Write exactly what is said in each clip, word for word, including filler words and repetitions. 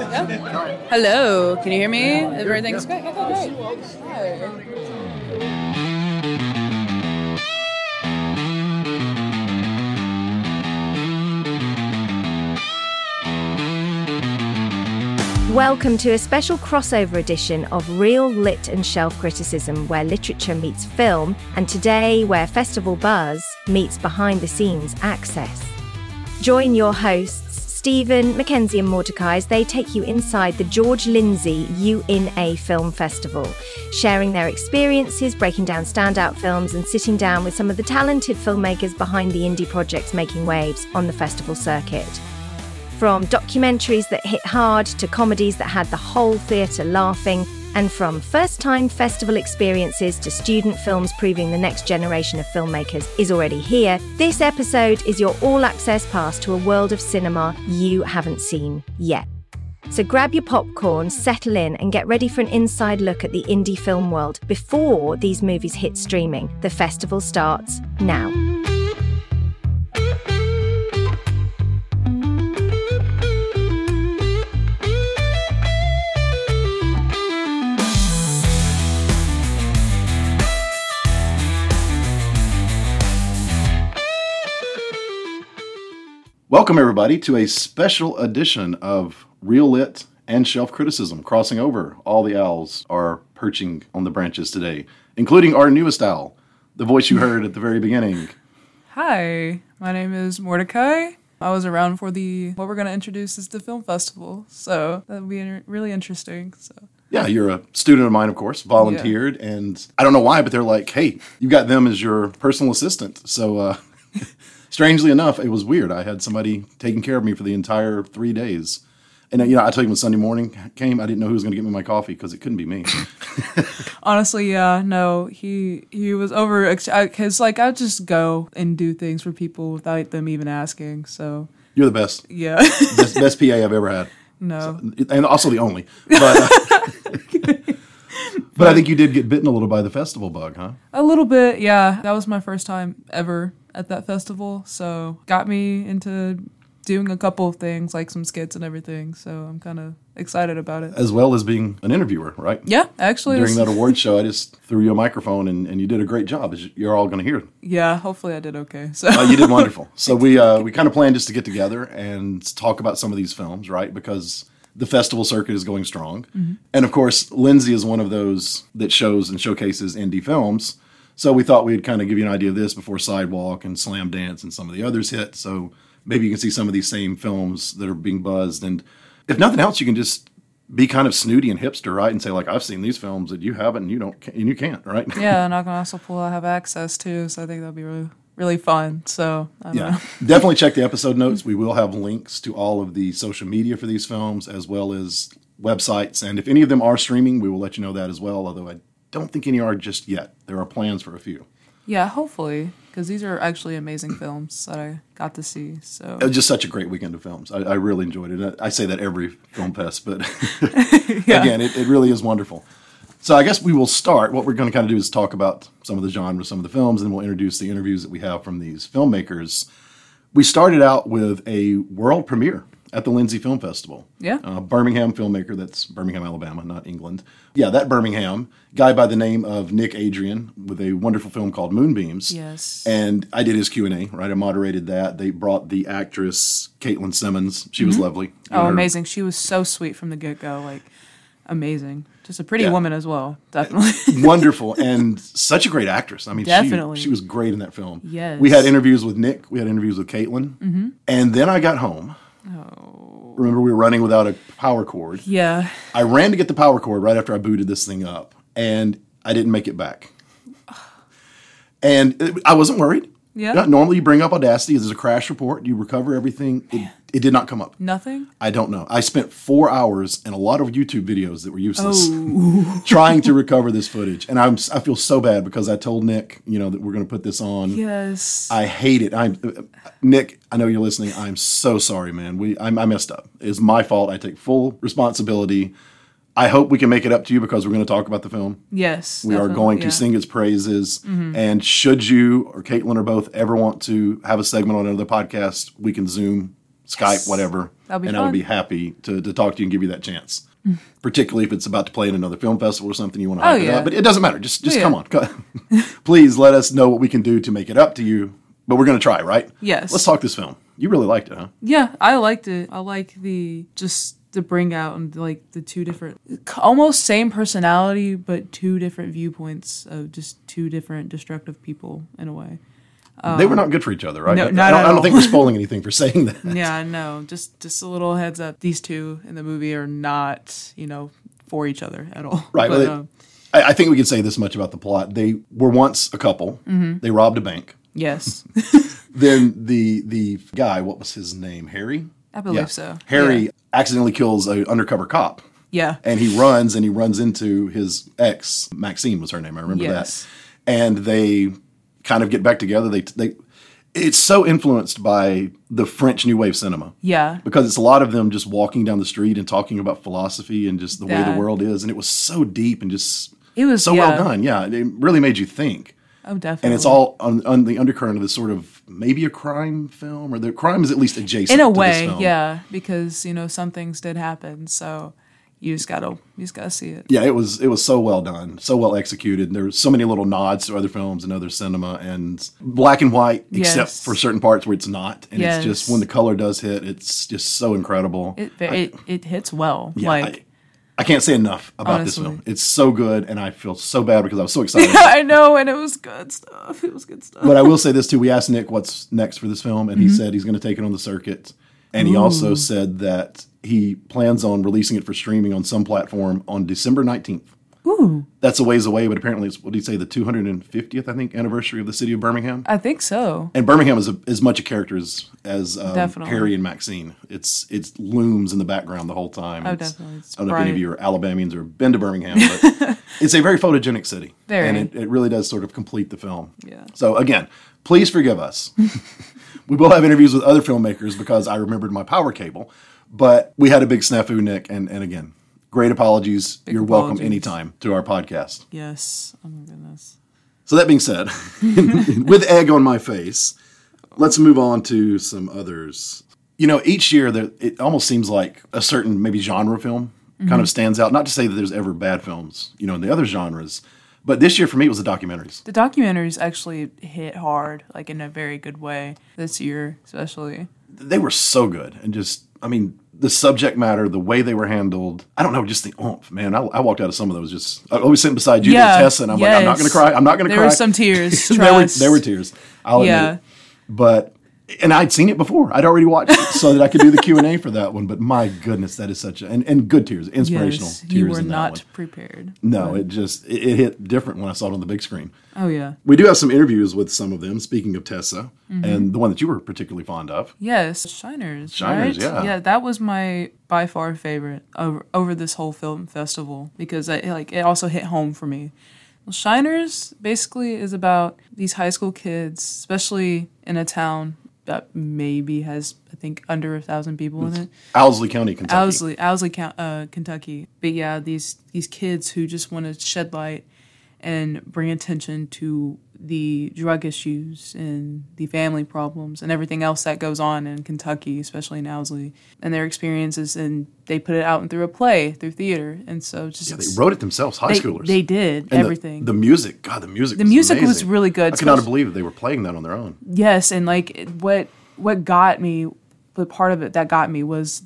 Yeah. Hello, can you hear me? Everything's great. Okay, great. Hi. Welcome to a special crossover edition of Real Lit and Shelf Criticism, where literature meets film, and today where festival buzz meets behind-the-scenes access. Join your hosts, Stephen, Mackenzie and Mordecai, as they take you inside the George Lindsay U N A Film Festival, sharing their experiences, breaking down standout films and sitting down with some of the talented filmmakers behind the indie projects making waves on the festival circuit. From documentaries that hit hard to comedies that had the whole theatre laughing, and from first-time festival experiences to student films proving the next generation of filmmakers is already here, this episode is your all-access pass to a world of cinema you haven't seen yet. So grab your popcorn, settle in, and get ready for an inside look at the indie film world before these movies hit streaming. The festival starts now. Welcome, everybody, to a special edition of Real Lit and Shelf Criticism. Crossing over, all the owls are perching on the branches today, including our newest owl, the voice you heard at the very beginning. Hi, my name is Mordecai. I was around for the, what we're going to introduce is the film festival, so that'll be really interesting. So. Yeah, you're a student of mine, of course, volunteered, yeah. And I don't know why, but they're like, hey, you got them as your personal assistant, so... uh Strangely enough, it was weird. I had somebody taking care of me for the entire three days. And, you know, I tell you, when Sunday morning came, I didn't know who was going to get me my coffee because it couldn't be me. Honestly, yeah, no, he he was over, because, like, I'd just go and do things for people without them even asking, so. You're the best. Yeah. best, best P A I've ever had. No. So, and also the only. But, uh, but I think you did get bitten a little by the festival bug, huh? A little bit, yeah. That was my first time ever at that festival, so got me into doing a couple of things, like some skits and everything, so I'm kind of excited about it. As well as being an interviewer, right? Yeah, actually. During that award show, I just threw you a microphone, and, and you did a great job, as you're all going to hear. Yeah, hopefully I did okay. So uh, you did wonderful. So we uh, we kind of planned just to get together and talk about some of these films, right? Because the festival circuit is going strong. Mm-hmm. And of course, Lindsay is one of those that shows and showcases indie films. So we thought we'd kind of give you an idea of this before Sidewalk and Slam Dance and some of the others hit. So maybe you can see some of these same films that are being buzzed. And if nothing else, you can just be kind of snooty and hipster, right? And say, like, I've seen these films that you haven't and you don't, and you can't, right? Yeah, and I can also pull I have access to, so I think that'll be really, really fun. So I don't yeah, know. Definitely check the episode notes. We will have links to all of the social media for these films, as well as websites. And if any of them are streaming, we will let you know that as well, although I don't think any are just yet. There are plans for a few. Yeah, hopefully, because these are actually amazing films that I got to see. So it was just such a great weekend of films. I, I really enjoyed it. I say that every film fest, but yeah. Again, it, it really is wonderful. So I guess we will start. What we're going to kind of do is talk about some of the genres, some of the films, and then we'll introduce the interviews that we have from these filmmakers. We started out with a world premiere at the Lindsay Film Festival. Yeah. Uh, Birmingham filmmaker, that's Birmingham, Alabama, not England. Yeah, that Birmingham, guy by the name of Nick Adrian with a wonderful film called Moonbeams. Yes. And I did his Q and A, right? I moderated that. They brought the actress, Caitlin Simmons. She mm-hmm. was lovely. Oh, her. Amazing. She was so sweet from the get-go. Like, amazing. Just a pretty yeah. woman as well, definitely. Wonderful, and such a great actress. I mean, definitely. She, she was great in that film. Yes. We had interviews with Nick. We had interviews with Caitlin. Mm-hmm. And then I got home. Oh. Remember, we were running without a power cord. Yeah. I ran to get the power cord right after I booted this thing up, and I didn't make it back. And it, I wasn't worried. Yeah. You know, normally you bring up Audacity, there's a crash report, you recover everything. It, it did not come up. Nothing? I don't know. I spent four hours and a lot of YouTube videos that were useless oh. trying to recover this footage. And I'm, I feel so bad because I told Nick, you know, that we're going to put this on. Yes. I hate it. I'm Nick, I know you're listening. I'm so sorry, man. We I, I messed up. It's my fault. I take full responsibility. I hope we can make it up to you because we're going to talk about the film. Yes. We are going to yeah. sing its praises. Mm-hmm. And should you or Caitlin or both ever want to have a segment on another podcast, we can Zoom Skype, Yes. whatever. That'll be and I would fun. be happy to, to talk to you and give you that chance. Particularly if it's about to play in another film festival or something you want to Oh, hype it yeah. up. But it doesn't matter. Just just Yeah. come on. Please let us know what we can do to make it up to you. But we're going to try, right? Yes. Let's talk this film. You really liked it, huh? Yeah, I liked it. I like the just the bring out and like the two different, almost same personality, but two different viewpoints of just two different destructive people in a way. They were not good for each other, right? no, I, not don't, at I don't all. think we're spoiling anything for saying that. Yeah, no, just just a little heads up. These two in the movie are not, you know, for each other at all. Right. But, well, um, they- I, I think we can say this much about the plot. They were once a couple. Mm-hmm. They robbed a bank. yes, Then the the guy, what was his name? Harry? I believe Yeah. so. Harry Yeah. accidentally kills an undercover cop. Yeah. And he runs and he runs into his ex, Maxine was her name. I remember Yes. that. And they kind of get back together. They they it's so influenced by the French New Wave cinema. Yeah. Because it's a lot of them just walking down the street and talking about philosophy and just the way That- the world is. And it was so deep and just It was so yeah. well done. Yeah, it really made you think. Oh, definitely. And it's all on, on the undercurrent of this sort of maybe a crime film, or the crime is at least adjacent in a to way, this film. yeah, because you know some things did happen, so you just gotta you just gotta see it. Yeah, it was it was so well done, so well executed. There were so many little nods to other films and other cinema, and black and white, except Yes. for certain parts where it's not. And Yes. it's just when the color does hit, it's just so incredible. It it, it hits well. Yeah, like I, I can't say enough about this Honestly. film. It's so good, and I feel so bad because I was so excited. I know, and it was good stuff. It was good stuff. But I will say this too: we asked Nick what's next for this film, and Mm-hmm. he said he's going to take it on the circuit. And he also said that he plans on releasing it for streaming on some platform on December nineteenth. Ooh, That's a ways away, but apparently it's, what did he say, the two hundred fiftieth, I think, anniversary of the city of Birmingham? I think so. And Birmingham is a, as much a character as, as um, Definitely. Harry and Maxine. It's It looms in the background the whole time. Oh, It's- definitely. It's I don't know if any of bright. you are Alabamians or have been to Birmingham, but it's a very photogenic city. Very. And it, it really does sort of complete the film. Yeah. So again, please forgive us. We will have interviews with other filmmakers because I remembered my power cable. But we had a big snafu, Nick. And, and again, great apologies. Big You're welcome apologies. anytime to our podcast. Yes. Oh my goodness. So that being said, with egg on my face, let's move on to some others. You know, each year there, it almost seems like a certain maybe genre film kind of stands out. Not to say that there's ever bad films, you know, in the other genres. But this year for me it was the documentaries. The documentaries actually hit hard, like in a very good way this year, especially. They were so good. And just, I mean, the subject matter, the way they were handled, I don't know, just the oomph, man. I, I walked out of some of those just, I was sitting beside you Yeah, and Tessa, and I'm like, I'm not yes. going to cry. I'm not going to There cry. were some tears, there, were, trust. there were tears. I'll admit Yeah. it. But, and I'd seen it before. I'd already watched it so that I could do the Q and A for that one. But my goodness, that is such a, and, and good tears, inspirational Yes, tears you were in that not one. prepared. No, it just, it, it hit different when I saw it on the big screen. Oh yeah. We do have some interviews with some of them, speaking of Tessa, Mm-hmm. and the one that you were particularly fond of. Yes, Shiners. Shiners, right? yeah. Yeah, that was my by far favorite over over this whole film festival because I like it also hit home for me. Well, Shiners basically is about these high school kids, especially in a town that maybe has I think under a thousand people in it. Owsley County, Kentucky. Owsley, Owsley, Count- uh, Kentucky. But yeah, these these kids who just want to shed light and bring attention to the drug issues and the family problems and everything else that goes on in Kentucky, especially in Owsley, and their experiences. And they put it out through a play, through theater, and so just Yeah, they wrote it themselves, high they, schoolers. they did And the- everything. The, music, God, the music. The was music was amazing. really good, I cannot especially- believe they were playing that on their own. Yes, and like it- what what got me, the part of it that got me was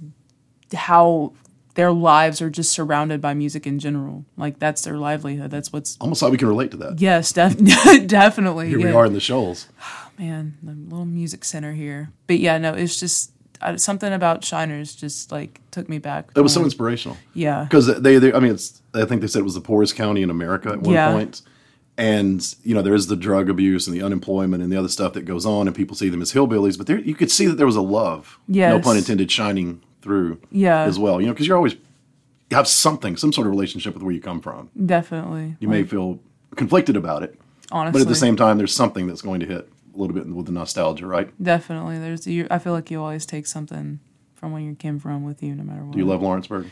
how their lives are just surrounded by music in general. Like that's their livelihood. That's what's Almost like we can relate to that. yes, def- definitely. Here yeah. we are in the shoals. Man, the little music center here. But yeah, no, it's just uh, something about Shiners just like took me back. It was so Um, inspirational. yeah. Because they, they, I mean, it's. I think they said it was the poorest county in America at one Yeah. point. And you know, there is the drug abuse and the unemployment and the other stuff that goes on, and people see them as hillbillies. But there, you could see that there was a love, no Yes. pun intended, shining through. Yeah. As well, you know, because you're always you have something, some sort of relationship with where you come from. Definitely. You may feel conflicted about it, honestly. but at the same time, there's something that's going to hit a little bit with the nostalgia, right? Definitely. There's you I feel like you always take something from where you came from with you no matter what. Do you love Lawrenceburg?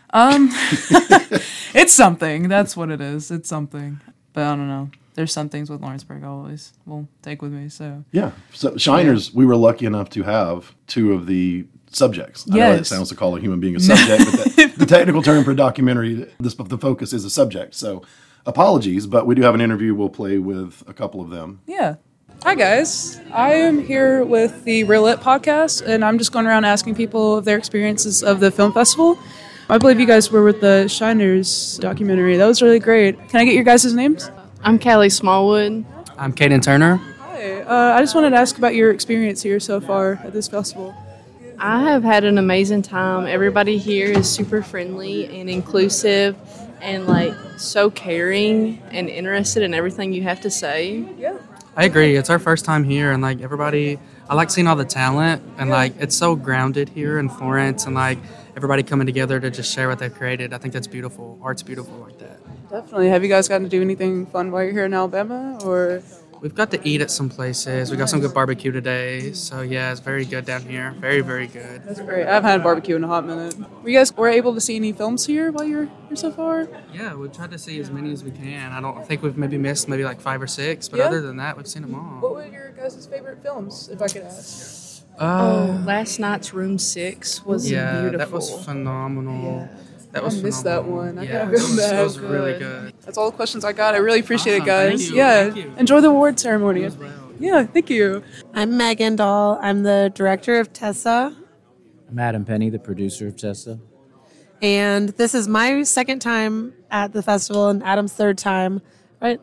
It's something. That's what it is. It's something. But I don't know. There's some things with Lawrenceburg I always will take with me. So Yeah. So Shiners, we were lucky enough to have two of the subjects. I Yes. know it sounds to call a human being a subject, but the, the technical term for documentary, this, the focus is a subject. So apologies, but we do have an interview. We'll play with a couple of them. Yeah. Hi, guys. I am here with the Real Lit podcast, and I'm just going around asking people of their experiences of the film festival. I believe you guys were with the Shiners documentary. That was really great. Can I get your guys' names? I'm Callie Smallwood. I'm Caden Turner. Hi. Uh, I just wanted to ask about your experience here so far at this festival. I have had an amazing time. Everybody here is super friendly and inclusive and like so caring and interested in everything you have to say. Yeah. I agree. It's our first time here, and like everybody, I like seeing all the talent, and like it's so grounded here in Florence, and like everybody coming together to just share what they've created. I think that's beautiful. Art's beautiful like that. Definitely. Have you guys gotten to do anything fun while you're here in Alabama? Or We've got to eat at some places. We got some good barbecue today, so yeah, it's very good down here. Very, very good. That's great. I've had barbecue in a hot minute. Were you guys were able to see any films here while you're here so far? Yeah, we've tried to see as many as we can. I don't I think we've maybe missed maybe like five or six, but Yeah. other than that, we've seen them all. What were your guys' favorite films, if I could ask? Uh, Oh, last night's Room Six was yeah, beautiful. that was phenomenal. That was I missed that phenomenal. one. I Yeah, gotta it go was, back. it was really good. That's all the questions I got. I really appreciate Awesome. it, guys. Thank you. Yeah. Thank you. Enjoy the award ceremony. Yeah, thank you. I'm Megan Dahl. I'm the director of Tessa. I'm Adam Penny, the producer of Tessa. And this is my second time at the festival and Adam's third time, right?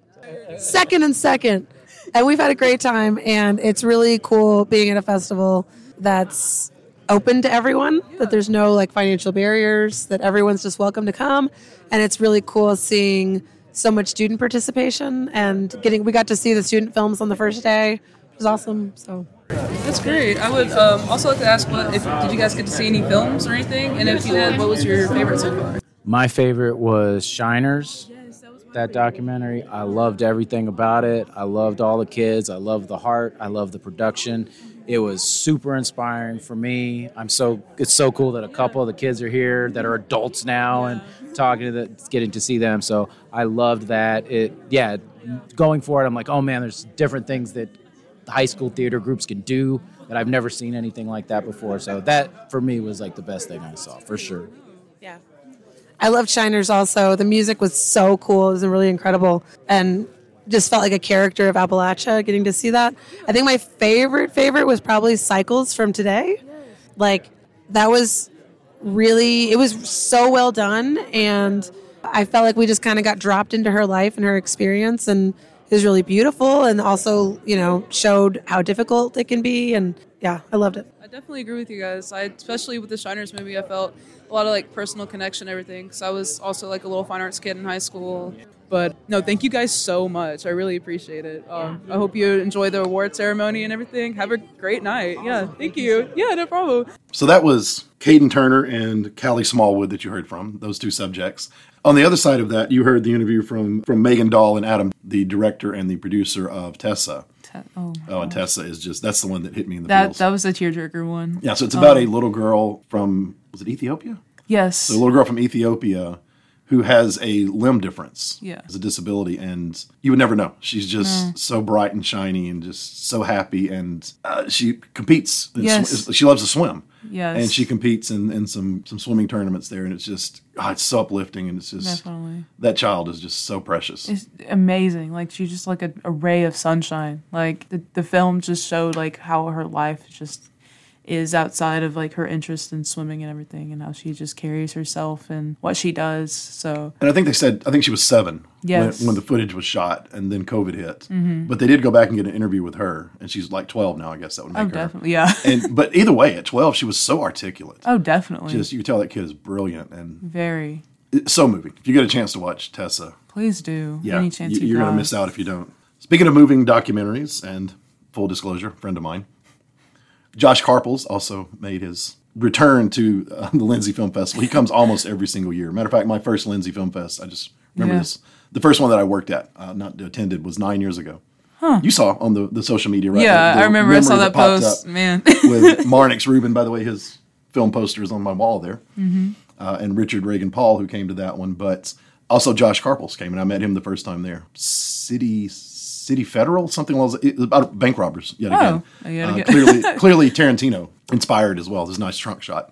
Second and second. And we've had a great time. And it's really cool being at a festival that's open to everyone, that there's no like financial barriers, that everyone's just welcome to come. And it's really cool seeing so much student participation and getting, we got to see the student films on the first day, which was awesome. So That's great. I would um, also like to ask, what if did you guys get to see any films or anything? And if you did, what was your favorite so far? My favorite was Shiners, that documentary. I loved everything about it. I loved all the kids. I loved the heart. I loved the production. It was super inspiring for me. I'm so it's so cool that a couple of the kids are here that are adults now and talking to the, getting to see them. So I loved that. It yeah, going for it, I'm like, oh man, there's different things that high school theater groups can do that I've never seen anything like that before. So that for me was like the best thing I saw for sure. yeah. I loved Shiners also. The music was so cool. It was really incredible. And just felt like a character of Appalachia getting to see that. I think my favorite, favorite was probably Cycles from Today. Like, that was really, it was so well done. And I felt like we just kind of got dropped into her life and her experience. And it was really beautiful and also, you know, showed how difficult it can be. And yeah, I loved it. I definitely agree with you guys. I especially with the Shiners movie, I felt a lot of like personal connection, and everything. Because I was also like a little fine arts kid in high school. But no, thank you guys so much. I really appreciate it. Um, I hope you enjoy the award ceremony and everything. Have a great night. Yeah, thank you. Yeah, no problem. So that was Caden Turner and Callie Smallwood that you heard from, those two subjects. On the other side of that, you heard the interview from, from Megan Dahl and Adam, the director and the producer of Tessa. Te- oh, Oh, and Tessa is just, that's the one that hit me in the that feels. that was a tearjerker one. Yeah, so it's about Um, a little girl from, was it Ethiopia? Yes. So a little girl from Ethiopia who has a limb difference, Yeah. has a disability, and you would never know. She's just so bright and shiny and just so happy, and uh, she competes. in Yes. sw- she loves to swim. Yes. And she competes in, in some, some swimming tournaments there, and it's just, oh, it's so uplifting, and it's just, Definitely. that child is just so precious. It's amazing. Like, she's just like a, a ray of sunshine. Like, the, the film just showed like how her life just is outside of like her interest in swimming and everything, and how she just carries herself and what she does. So And I think they said, I think she was seven Yes. when, when the footage was shot, and then COVID hit. Mm-hmm. But they did go back and get an interview with her, and she's like twelve now, I guess that would make oh, her. definitely, yeah. And But either way, at twelve, she was so articulate. oh, definitely. Just, you could tell that kid is brilliant, and Very. it's so moving. If you get a chance to watch Tessa, Please do. yeah, Any chance you, you you're going got. to miss out if you don't. Speaking of moving documentaries, and full disclosure, friend of mine, Josh Carpels also made his return to uh, the Lindsay Film Festival. He comes almost every single year. Matter of fact, my first Lindsay Film Fest, I just remember Yeah. this. The first one that I worked at, uh, not attended, was nine years ago. You saw on the, the social media, right? Yeah, The- the I remember I saw memory that popped post. up Man. with Marnix Rubin, by the way, his film poster is on my wall there, Mm-hmm. uh, and Richard Reagan Paul, who came to that one, but also Josh Carpels came, and I met him the first time there. City City Federal, something like that. It's about bank robbers yet Oh, again. yet Uh, again. clearly, clearly Tarantino inspired as well. There's a nice trunk shot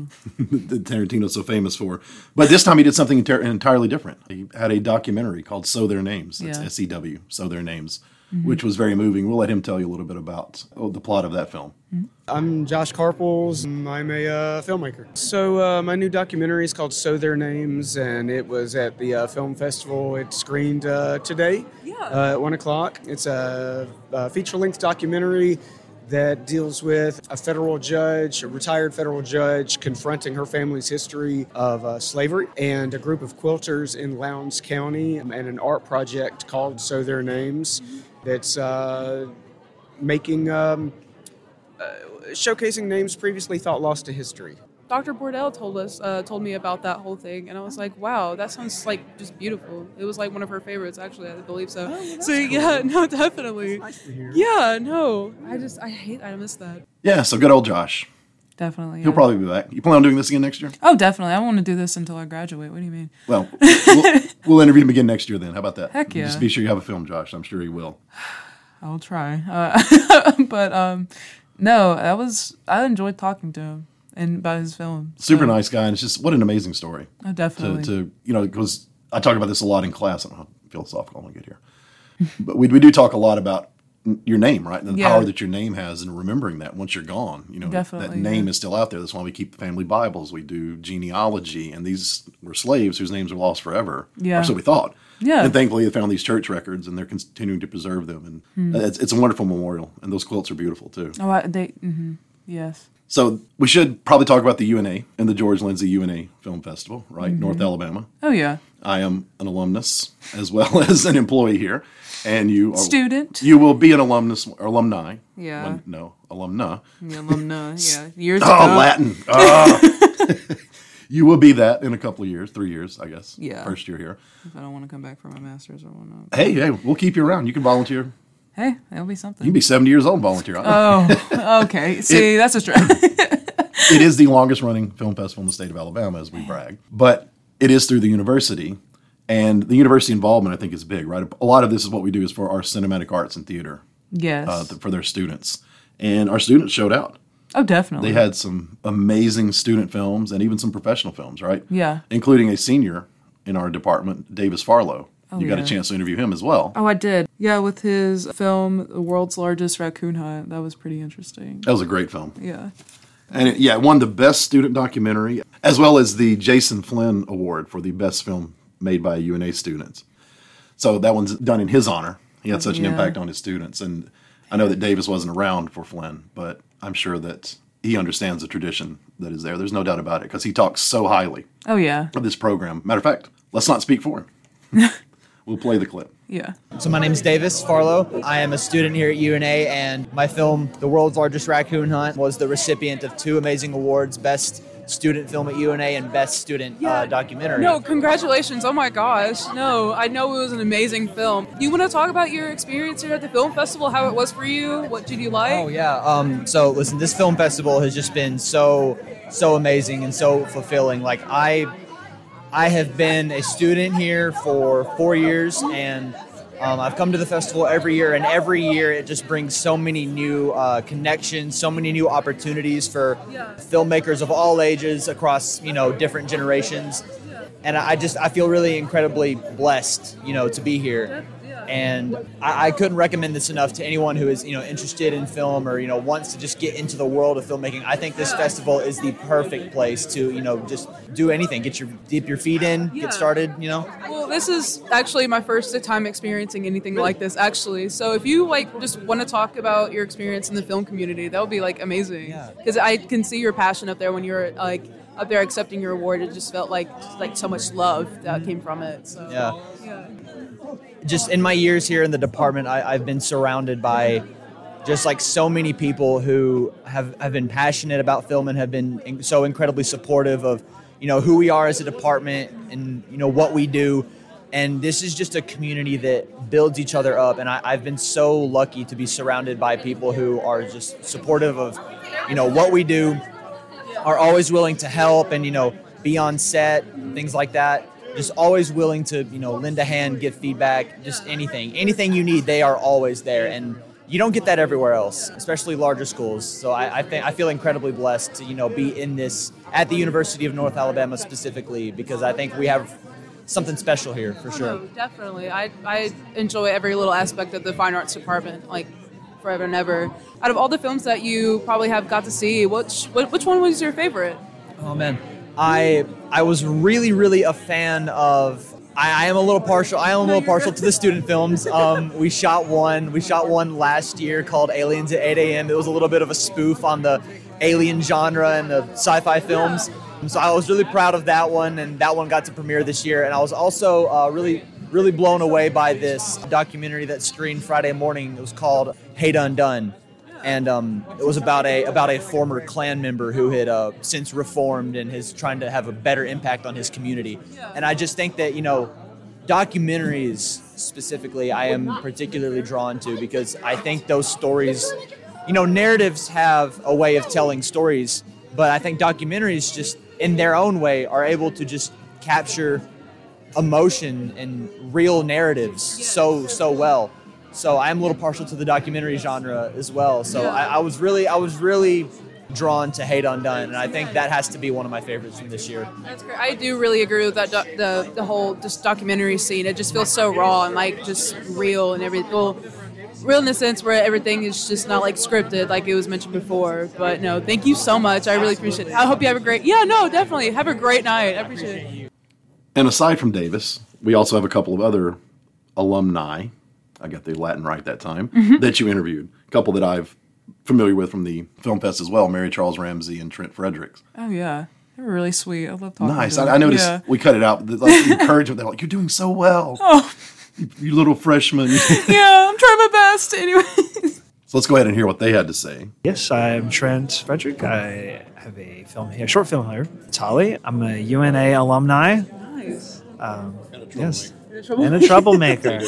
that Tarantino's so famous for. But this time he did something enter- entirely different. He had a documentary called So Their Names. That's Yeah. S E W, So Their Names, which was very moving. We'll let him tell you a little bit about oh, the plot of that film. I'm Josh Carpels. I'm a uh, filmmaker. So uh, my new documentary is called So Their Names, and it was at the uh, film festival. It screened uh, today uh, at one o'clock. It's a, a feature-length documentary that deals with a federal judge, a retired federal judge, confronting her family's history of uh, slavery, and a group of quilters in Lowndes County, and an art project called So Their Names that's uh, making, um, uh, showcasing names previously thought lost to history. Doctor Bordell told us, uh, told me about that whole thing, and I was like, "Wow, that sounds like just beautiful." It was like one of her favorites, actually. I believe so. Oh, so yeah, no, definitely. Nice to hear. Yeah, no, I just I hate, I miss that. Yeah, so good old Josh. Definitely. He'll yeah. probably be back. You plan on doing this again next year? Oh, definitely. I want to do this until I graduate. What do you mean? Well, we'll, we'll interview him again next year then. How about that? Heck yeah. Just be sure you have a film, Josh. I'm sure he will. I'll try. Uh, but um, no, that was I enjoyed talking to him and about his film. Super So, nice guy, and it's just what an amazing story. Oh, To, definitely. to you know, because I talk about this a lot in class. I don't know how philosophical I'm gonna get here, but we we do talk a lot about your name, right? And the Yeah. power that your name has, and remembering that once you're gone, you know, Definitely, that name yeah. is still out there. That's why we keep the family Bibles. We do genealogy, and these were slaves whose names are lost forever. Yeah. Or so we thought. Yeah. And thankfully, they found these church records, and they're continuing to preserve them. And Hmm. it's, it's a wonderful memorial, and those quilts are beautiful too. Oh, I, they. Mm-hmm, yes. So we should probably talk about the U N A and the George Lindsay U N A Film Festival, right? Mm-hmm. North Alabama. Oh yeah. I am an alumnus as well as an employee here, and you are, Student. You will be an alumnus or alumni. Yeah. When- no, alumna. The alumni. Yeah. Years Oh, ago. Latin. Ah. You will be that in a couple of years, three years, I guess. Yeah. First year here. If I don't want to come back for my master's or whatnot. Hey, hey, we'll keep you around. You can volunteer. Hey, that'll be something. You can be seventy years old and volunteer. Oh, okay. See, that's a stretch. It is the longest running film festival in the state of Alabama, as we brag. But it is through the university, and the university involvement, I think, is big, right? A lot of this is what we do is for our cinematic arts and theater, Yes. uh, th- for their students. And our students showed out. oh, definitely. They had some amazing student films and even some professional films, right? Yeah. Including a senior in our department, Davis Farlow. you got yeah. a chance to interview him as well. Oh, I did. Yeah, with his film, The World's Largest Raccoon Hunt. That was pretty interesting. That was a great film. Yeah. And it, yeah, it won the best student documentary, as well as the Jason Flynn Award for the best film made by a U N A student. So that one's done in his honor. He had such an Yeah. impact on his students. And I know that Davis wasn't around for Flynn, but I'm sure that he understands the tradition that is there. There's no doubt about it, because he talks so highly Oh, yeah. of this program. Matter of fact, let's not speak for him. We'll play the clip. Yeah. So my name is Davis Farlow. I am a student here at U N A, and my film, The World's Largest Raccoon Hunt, was the recipient of two amazing awards, Best Student Film at U N A and Best Student uh, Documentary. No, congratulations. Oh my gosh. No, I know it was an amazing film. You want to talk about your experience here at the film festival, how it was for you? What did you like? Oh, yeah. Um, so listen, this film festival has just been so, so amazing and so fulfilling. Like, I... I have been a student here for four years, and um, I've come to the festival every year, and every year it just brings so many new uh, connections, so many new opportunities for filmmakers of all ages across, you know, different generations. And I just, I feel really incredibly blessed, you know, to be here. And I, I couldn't recommend this enough to anyone who is, you know, interested in film or, you know, wants to just get into the world of filmmaking. I think this festival is the perfect place to, you know, just do anything, get your dip your feet in, Yeah. get started, you know. Well, this is actually my first time experiencing anything like this, actually. So if you like just want to talk about your experience in the film community, that would be like amazing. Yeah. Because I can see your passion up there when you're like up there accepting your award. It just felt like like so much love that came from it. So Yeah. yeah. Just in my years here in the department, I, I've been surrounded by just like so many people who have, have been passionate about film and have been in, so incredibly supportive of, you know, who we are as a department and, you know, what we do. And this is just a community that builds each other up. And I, I've been so lucky to be surrounded by people who are just supportive of, you know, what we do, are always willing to help and, you know, be on set, things like that. just always willing to, you know, lend a hand, give feedback, just anything. Anything you need, they are always there. And you don't get that everywhere else, especially larger schools. So I, I think I feel incredibly blessed to, you know, be in this at the University of North Alabama specifically, because I think we have something special here for sure. Oh, definitely. I, I enjoy every little aspect of the fine arts department, like forever and ever. Out of all the films that you probably have got to see, which which one was your favorite? Oh man, I I was really really a fan of. I, I am a little partial. I am a little partial to the student films. Um, we shot one. We shot one last year called Aliens at eight a.m. It was a little bit of a spoof on the alien genre and the sci-fi films. So I was really proud of that one, and that one got to premiere this year. And I was also uh, really, really blown away by this documentary that screened Friday morning. It was called Hate Undone, and um, it was about a about a former Klan member who had uh, since reformed and is trying to have a better impact on his community. And I just think that, you know, documentaries specifically, I am particularly drawn to, because I think those stories, you know, narratives have a way of telling stories, but I think documentaries just in their own way are able to just capture emotion and real narratives so, so well. So I'm a little partial to the documentary genre as well. So I, I was really, I was really drawn to Hate Undone, and I think that has to be one of my favorites from this year. That's great. I do really agree with that. Doc, the the whole just documentary scene. It just feels so raw and like just real and everything. Well, real in the sense where everything is just not like scripted, like it was mentioned before. But no, thank you so much. I really appreciate it. I hope you have a great. Yeah, no, definitely have a great night. I appreciate it. And aside from Davis, we also have a couple of other alumni. I got the Latin right that time, mm-hmm. that you interviewed. A couple that I've familiar with from the film fest as well, Mary Charles Ramsey and Trent Fredericks. Oh, yeah. They were really sweet. I love talking nice. to them. I, I noticed yeah. we cut it out. The, like, the encouragement, they're like, you're doing so well. Oh. You, you little freshman. Yeah, I'm trying my best. Anyway. So let's go ahead and hear what they had to say. Yes, I'm Trent Frederick. I have a film here, short film here. It's Holly. I'm a U N A alumni. Nice. Um, yes. And a troublemaker.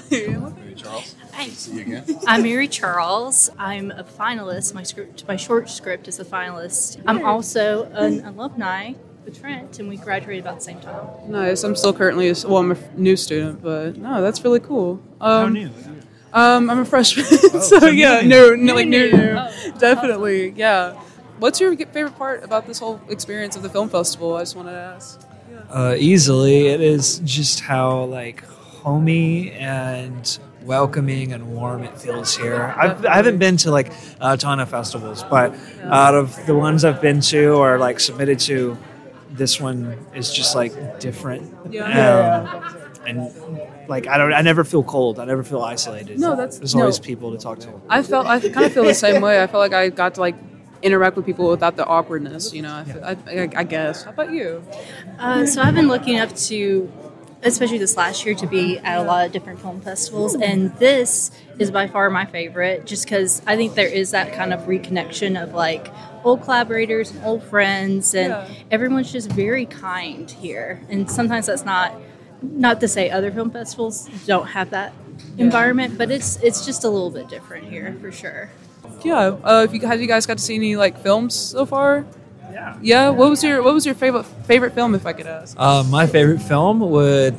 Charles. Hi. See you again. I'm Mary Charles. I'm a finalist. My script, my short script is a finalist. I'm also an alumni with Trent, and we graduated about the same time. Nice. I'm still currently, a, well, I'm a new student, but no, that's really cool. Um, How new? Um, I'm a freshman, Oh, so, so yeah, new. no, no, like new, New. new. Oh. Definitely, yeah. What's your favorite part about this whole experience of the film festival? I just wanted to ask. Uh, easily, it is just how like homey and welcoming and warm it feels here. I've, I haven't been to like a ton of festivals, but out of the ones I've been to or like submitted to, this one is just like different. Yeah. Um, and like I don't, I never feel cold. I never feel isolated. No, that's- there's always no. people to talk to. I felt, I kind of feel the same way. I felt like I got to like interact with people without the awkwardness, you know. I, feel, I, I, I guess. How about you? Uh, so I've been looking up to, especially this last year, to be at a lot of different film festivals, and this is by far my favorite, just because I think there is that kind of reconnection of like old collaborators and old friends, and Yeah. everyone's just very kind here. And sometimes that's not, not to say other film festivals don't have that environment, but it's it's just a little bit different here for sure. Yeah. Uh, if you have you guys got to see any like films so far? Yeah. Yeah. What was your What was your favorite favorite film, if I could ask? Uh, my favorite film would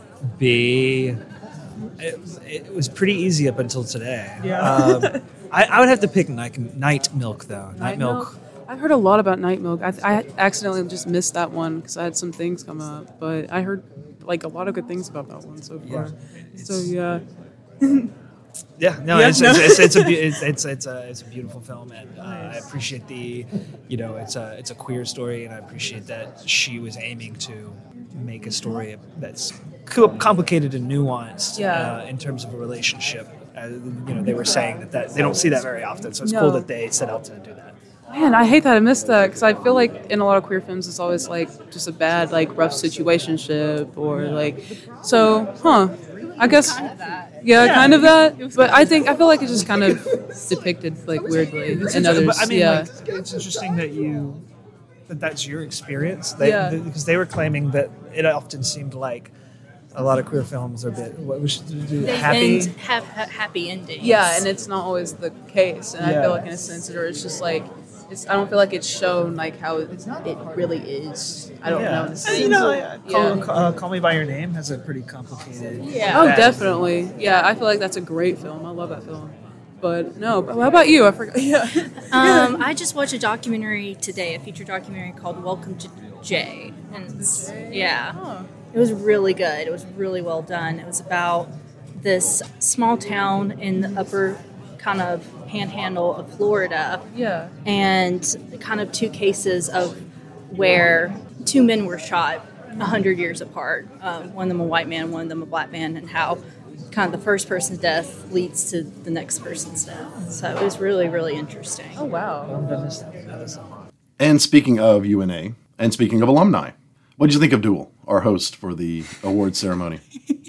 be. It, it was pretty easy up until today. Yeah. Um, I, I would have to pick Night, Night Milk though. Night, Night Milk. Milk? I've heard a lot about Night Milk. I, I accidentally just missed that one because I had some things come up, but I heard like a lot of good things about that one so far. Yeah. So yeah. Yeah, no, Yeah, it's, no. It's, it's, it's a be- it's, it's it's a it's a beautiful film, and uh, I appreciate the, you know, it's a it's a queer story, and I appreciate that she was aiming to make a story that's co- complicated and nuanced, Yeah. uh, in terms of a relationship. Uh, you know, they were saying that, that they don't see that very often, so it's No. cool that they set out to do that. Man, I hate that I missed that because I feel like in a lot of queer films it's always like just a bad like rough situationship or like so huh I guess yeah, kind of that, but I think I feel like it's just kind of depicted like weirdly in others. But I mean, yeah. like, it's interesting that you that that's your experience. They, Yeah. th- because they were claiming that it often seemed like a lot of queer films are a bit what we should do They happy. end have ha- happy endings. Yeah, and it's not always the case, and I Yeah. feel like in a sense, or it's just like it's, I don't feel like it's shown like how it, it really is. I don't yeah. know. And, Sense. you know, yeah. Call, Yeah. uh, Call Me by Your Name has a pretty complicated. Yeah. Oh, definitely. Yeah, I feel like that's a great film. I love that film. But no, but how about you? I forgot. Yeah. Um, I just watched a documentary today, a feature documentary called Welcome to Jay. And it's, yeah, it was really good. It was really well done. It was about this small town in the upper kind of panhandle of Florida. Yeah. And kind of two cases of where two men were shot a hundred years apart. Um, one of them a white man, one of them a black man, and how kind of the first person's death leads to the next person's death. So it was really, really interesting. Oh, wow. And speaking of U N A, and speaking of alumni, what did you think of Duel, our host for the awards ceremony?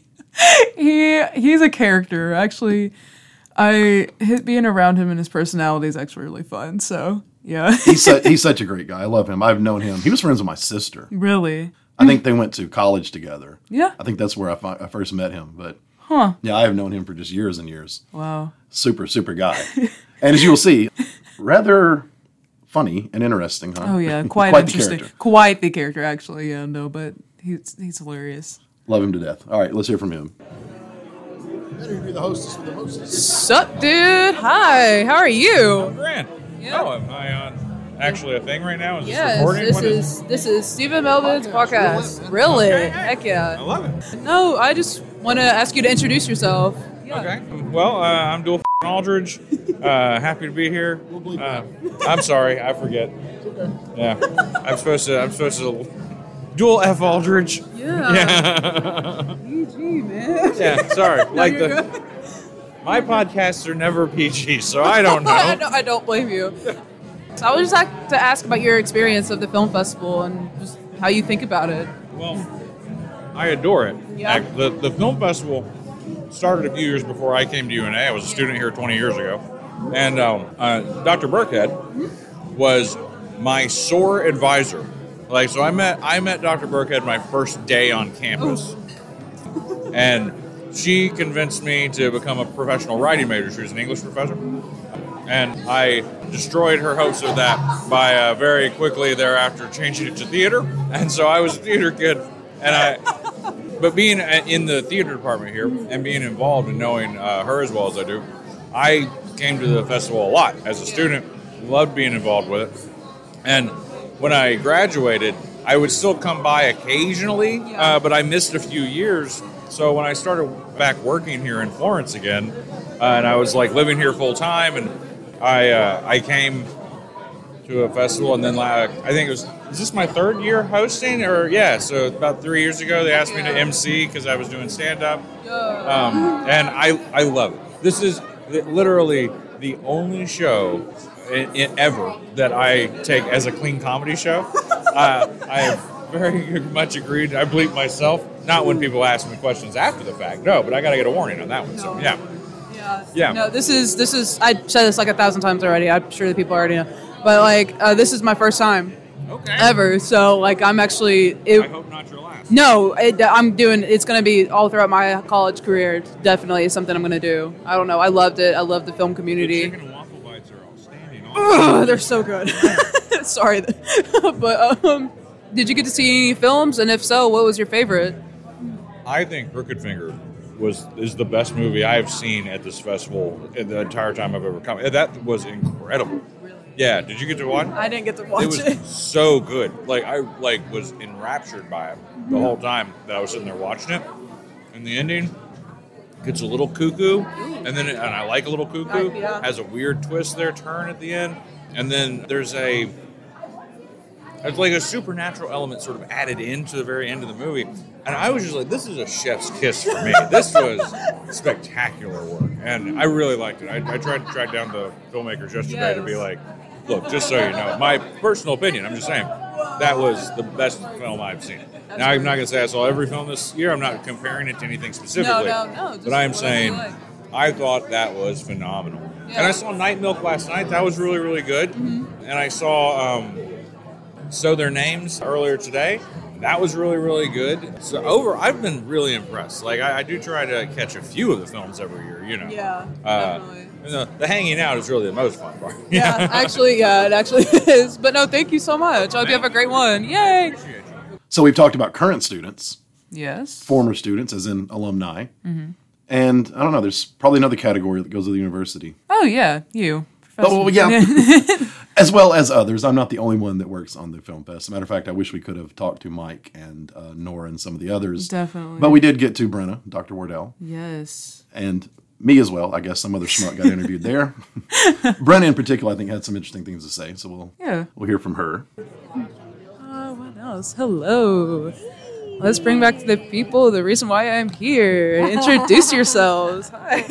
he he's a character. Actually, I being around him and his personality is actually really fun. So yeah, he's su- he's such a great guy. I love him. I've known him. He was friends with my sister. Really? I think they went to college together. Yeah. I think that's where I, fi- I first met him. But huh? Yeah, I have known him for just years and years. Wow. Super super guy. And as you will see, rather funny and interesting, huh? Oh yeah, quite, quite interesting. The character. Quite the character, actually. Yeah, no, but he's he's hilarious. Love him to death. All right, let's hear from him. Interview the hostess with the hostess. Sup, dude? Hi. How are you? Grant. Yeah. Oh, am I on actually a thing right now? Is Yes, this recording? this What is this is Stephen Melvin's podcast. Really? Okay. Heck yeah. I love it. No, I just want to ask you to introduce yourself. Okay. Well, uh, I'm Dual Aldridge. Uh, happy to be here. Uh, I'm sorry, I forget. Yeah, I'm supposed to. I'm supposed to. Dual F Aldridge. Yeah. Yeah. P G, man. Yeah. Sorry. No, like you're the. good. My podcasts are never P G, so I don't know. I, don't, I don't blame you. So I would just like to ask about your experience of the film festival and just how you think about it. Well, I adore it. Yeah. Ac- The, the film festival started a few years before I came to U N A. I was a student here twenty years ago. And um, uh, Doctor Burkhead was my sore advisor. Like, so I met I met Doctor Burkhead my first day on campus. And she convinced me to become a professional writing major. She was an English professor. And I destroyed her hopes of that by uh, very quickly thereafter changing it to theater. And so I was a theater kid. And I, but being in the theater department here and being involved and knowing uh, her as well as I do, I came to the festival a lot as a student. Loved being involved with it. And when I graduated, I would still come by occasionally, uh, but I missed a few years. So when I started back working here in Florence again, uh, and I was like living here full time, and I uh, I came to a festival, and then like, I think it was is this my third year hosting, or yeah? So about three years ago, they asked me to M C because I was doing stand up, um, and I I love it. This is literally the only show in, in, ever that I take as a clean comedy show. uh, I have very much agreed. I bleep myself. Not when people ask me questions after the fact. No, but I got to get a warning on that one. So yeah. Yeah. Yeah. No, this is this is. I said this like a thousand times already. I'm sure that people already know, but like uh, this is my first time okay. ever. So like I'm actually. It, I hope not your last. No, it, I'm doing. It's going to be all throughout my college career. It's definitely something I'm going to do. I don't know. I loved it. I love the film community. The chicken and waffle bites are outstanding. Ugh, they're so good. Sorry, but um, did you get to see any films? And if so, what was your favorite? I think Crooked Finger was is the best movie I've seen at this festival in the entire time I've ever come. That was incredible. Yeah, did you get to watch it? I didn't get to watch it. Was it. so good. Like I like was enraptured by it the whole time that I was sitting there watching it. And the ending gets a little cuckoo, and then it, and I like a little cuckoo. Yeah. Has a weird twist there, turn at the end, and then there's a it's like a supernatural element sort of added into the very end of the movie. And I was just like, this is a chef's kiss for me. This was spectacular work. And I really liked it. I, I tried to track down the filmmakers yesterday Yes. to be like, look, just so you know, my personal opinion, I'm just saying, that was the best film I've seen. Now, I'm not going to say I saw every film this year. I'm not comparing it to anything specifically. No, no, no. Just But I'm whatever saying, you like. I thought that was phenomenal. Yeah. And I saw Night Milk last night. That was really, really good. Mm-hmm. And I saw um, So Their Names earlier today. That was really, really good. So over, I've been really impressed. Like I, I do try to catch a few of the films every year, you know. Yeah, Uh, definitely. The, the hanging out is really the most fun part. Yeah, actually, yeah, it actually is. But no, thank you so much. I hope you have a great one. Yay! So we've talked about current students. Yes. Former students, as in alumni. Mm-hmm. And I don't know, there's probably another category that goes with the university. Oh, yeah, you. Oh, yeah. As well as others. I'm not the only one that works on the Film Fest. As a matter of fact, I wish we could have talked to Mike and uh, Nora and some of the others. Definitely. But we did get to Brenna, Doctor Wardell. Yes. And me as well. I guess some other schmuck got interviewed there. Brenna in particular, I think, had some interesting things to say. So we'll, yeah. we'll hear from her. Uh, what else? Hello. Let's bring back the people, the reason why I'm here. Introduce yourselves. Hi.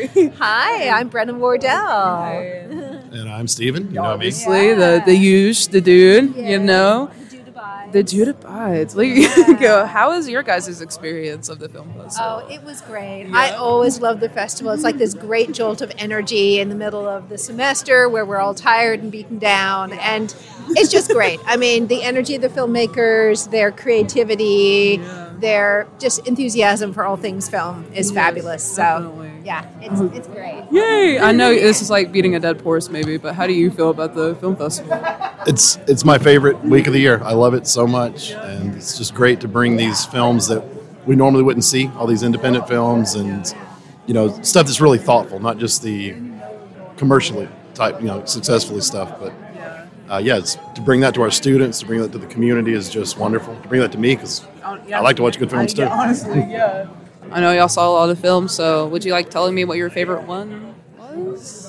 Hi, I'm Brenna Wardell. Hi. And I'm Steven. You know Obviously, yeah. the, the huge, the dude, yeah. you know. The dude abides. Like, yeah. Go. How was your guys' experience of the film festival? Oh, it was great. Yeah. I always love the festival. It's like this great jolt of energy in the middle of the semester where we're all tired and beaten down. And it's just great. I mean, the energy of the filmmakers, their creativity, yeah. their just enthusiasm for all things film is yes, fabulous. So, definitely. yeah, it's, it's great. Yay! I know this is like beating a dead horse maybe, but how do you feel about the film festival? It's it's my favorite week of the year. I love it so much, and it's just great to bring these films that we normally wouldn't see, all these independent films and, you know, stuff that's really thoughtful, not just the commercially type, you know, successfully stuff, but uh, yeah, it's, to bring that to our students, to bring that to the community is just wonderful. To bring that to me, because I like to watch good films too. Honestly, yeah. I know y'all saw a lot of films, so would you like telling me what your favorite one was?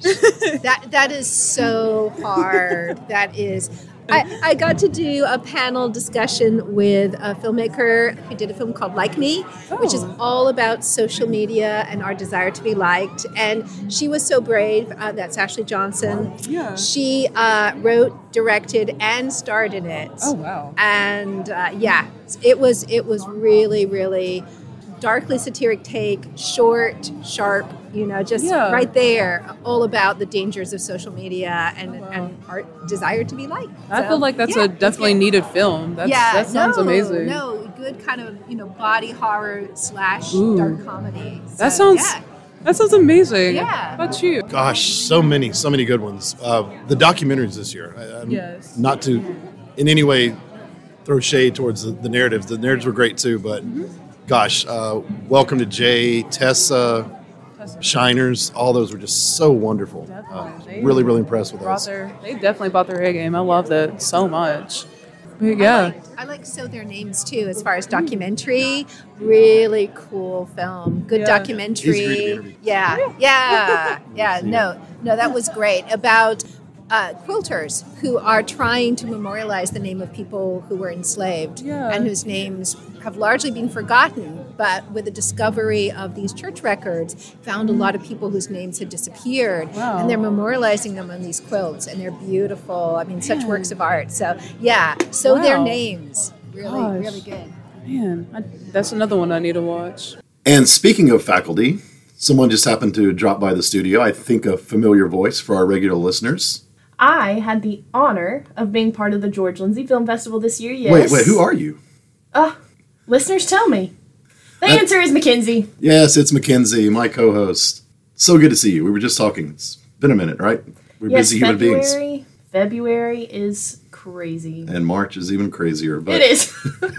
that that is so hard. That is. I, I got to do a panel discussion with a filmmaker who did a film called Like Me, oh. which is all about social media and our desire to be liked. And she was so brave. Uh, that's Ashley Johnson. Yeah. She uh, wrote, directed, and starred in it. Oh wow! And uh, yeah, it was it was really really darkly satiric take, short, sharp. You know, just yeah. right there, all about the dangers of social media and, oh, wow. and our desire to be liked. I so, feel like that's yeah, a definitely needed film. That's, yeah, that sounds no, amazing. No, good kind of, you know, body horror slash Ooh. dark comedy. So, that sounds yeah. that sounds amazing. Yeah. How about you? Gosh, so many, so many good ones. Uh, the documentaries this year. I, yes. Not to in any way throw shade towards the, the narratives. The narratives were great too, but mm-hmm. gosh, uh, Welcome to Jay, Tessa, Shiners, all those were just so wonderful. Uh, really, really impressed with those. Their, they definitely bought their A game. I love that so much. But yeah. I like, I like So Their Names too, as far as documentary. Really cool film. Good yeah. documentary. Yeah, yeah, yeah. No, no, that was great. About uh, quilters who are trying to memorialize the name of people who were enslaved yeah. and whose names have largely been forgotten, but with the discovery of these church records, found a lot of people whose names had disappeared, wow. and they're memorializing them on these quilts, and they're beautiful. I mean, such Man. works of art. So, yeah, So wow. Their Names, really, Gosh. really good. Man, I, that's another one I need to watch. And speaking of faculty, someone just happened to drop by the studio. I think a familiar voice for our regular listeners. I had the honor of being part of the George Lindsay Film Festival this year, yes. Wait, wait, who are you? Uh, listeners tell me. The that, answer is Mackenzie. Yes, it's Mackenzie, my co-host. So good to see you. We were just talking. It's been a minute, right? We're yes, busy human February, beings. February is crazy. And March is even crazier. But it is.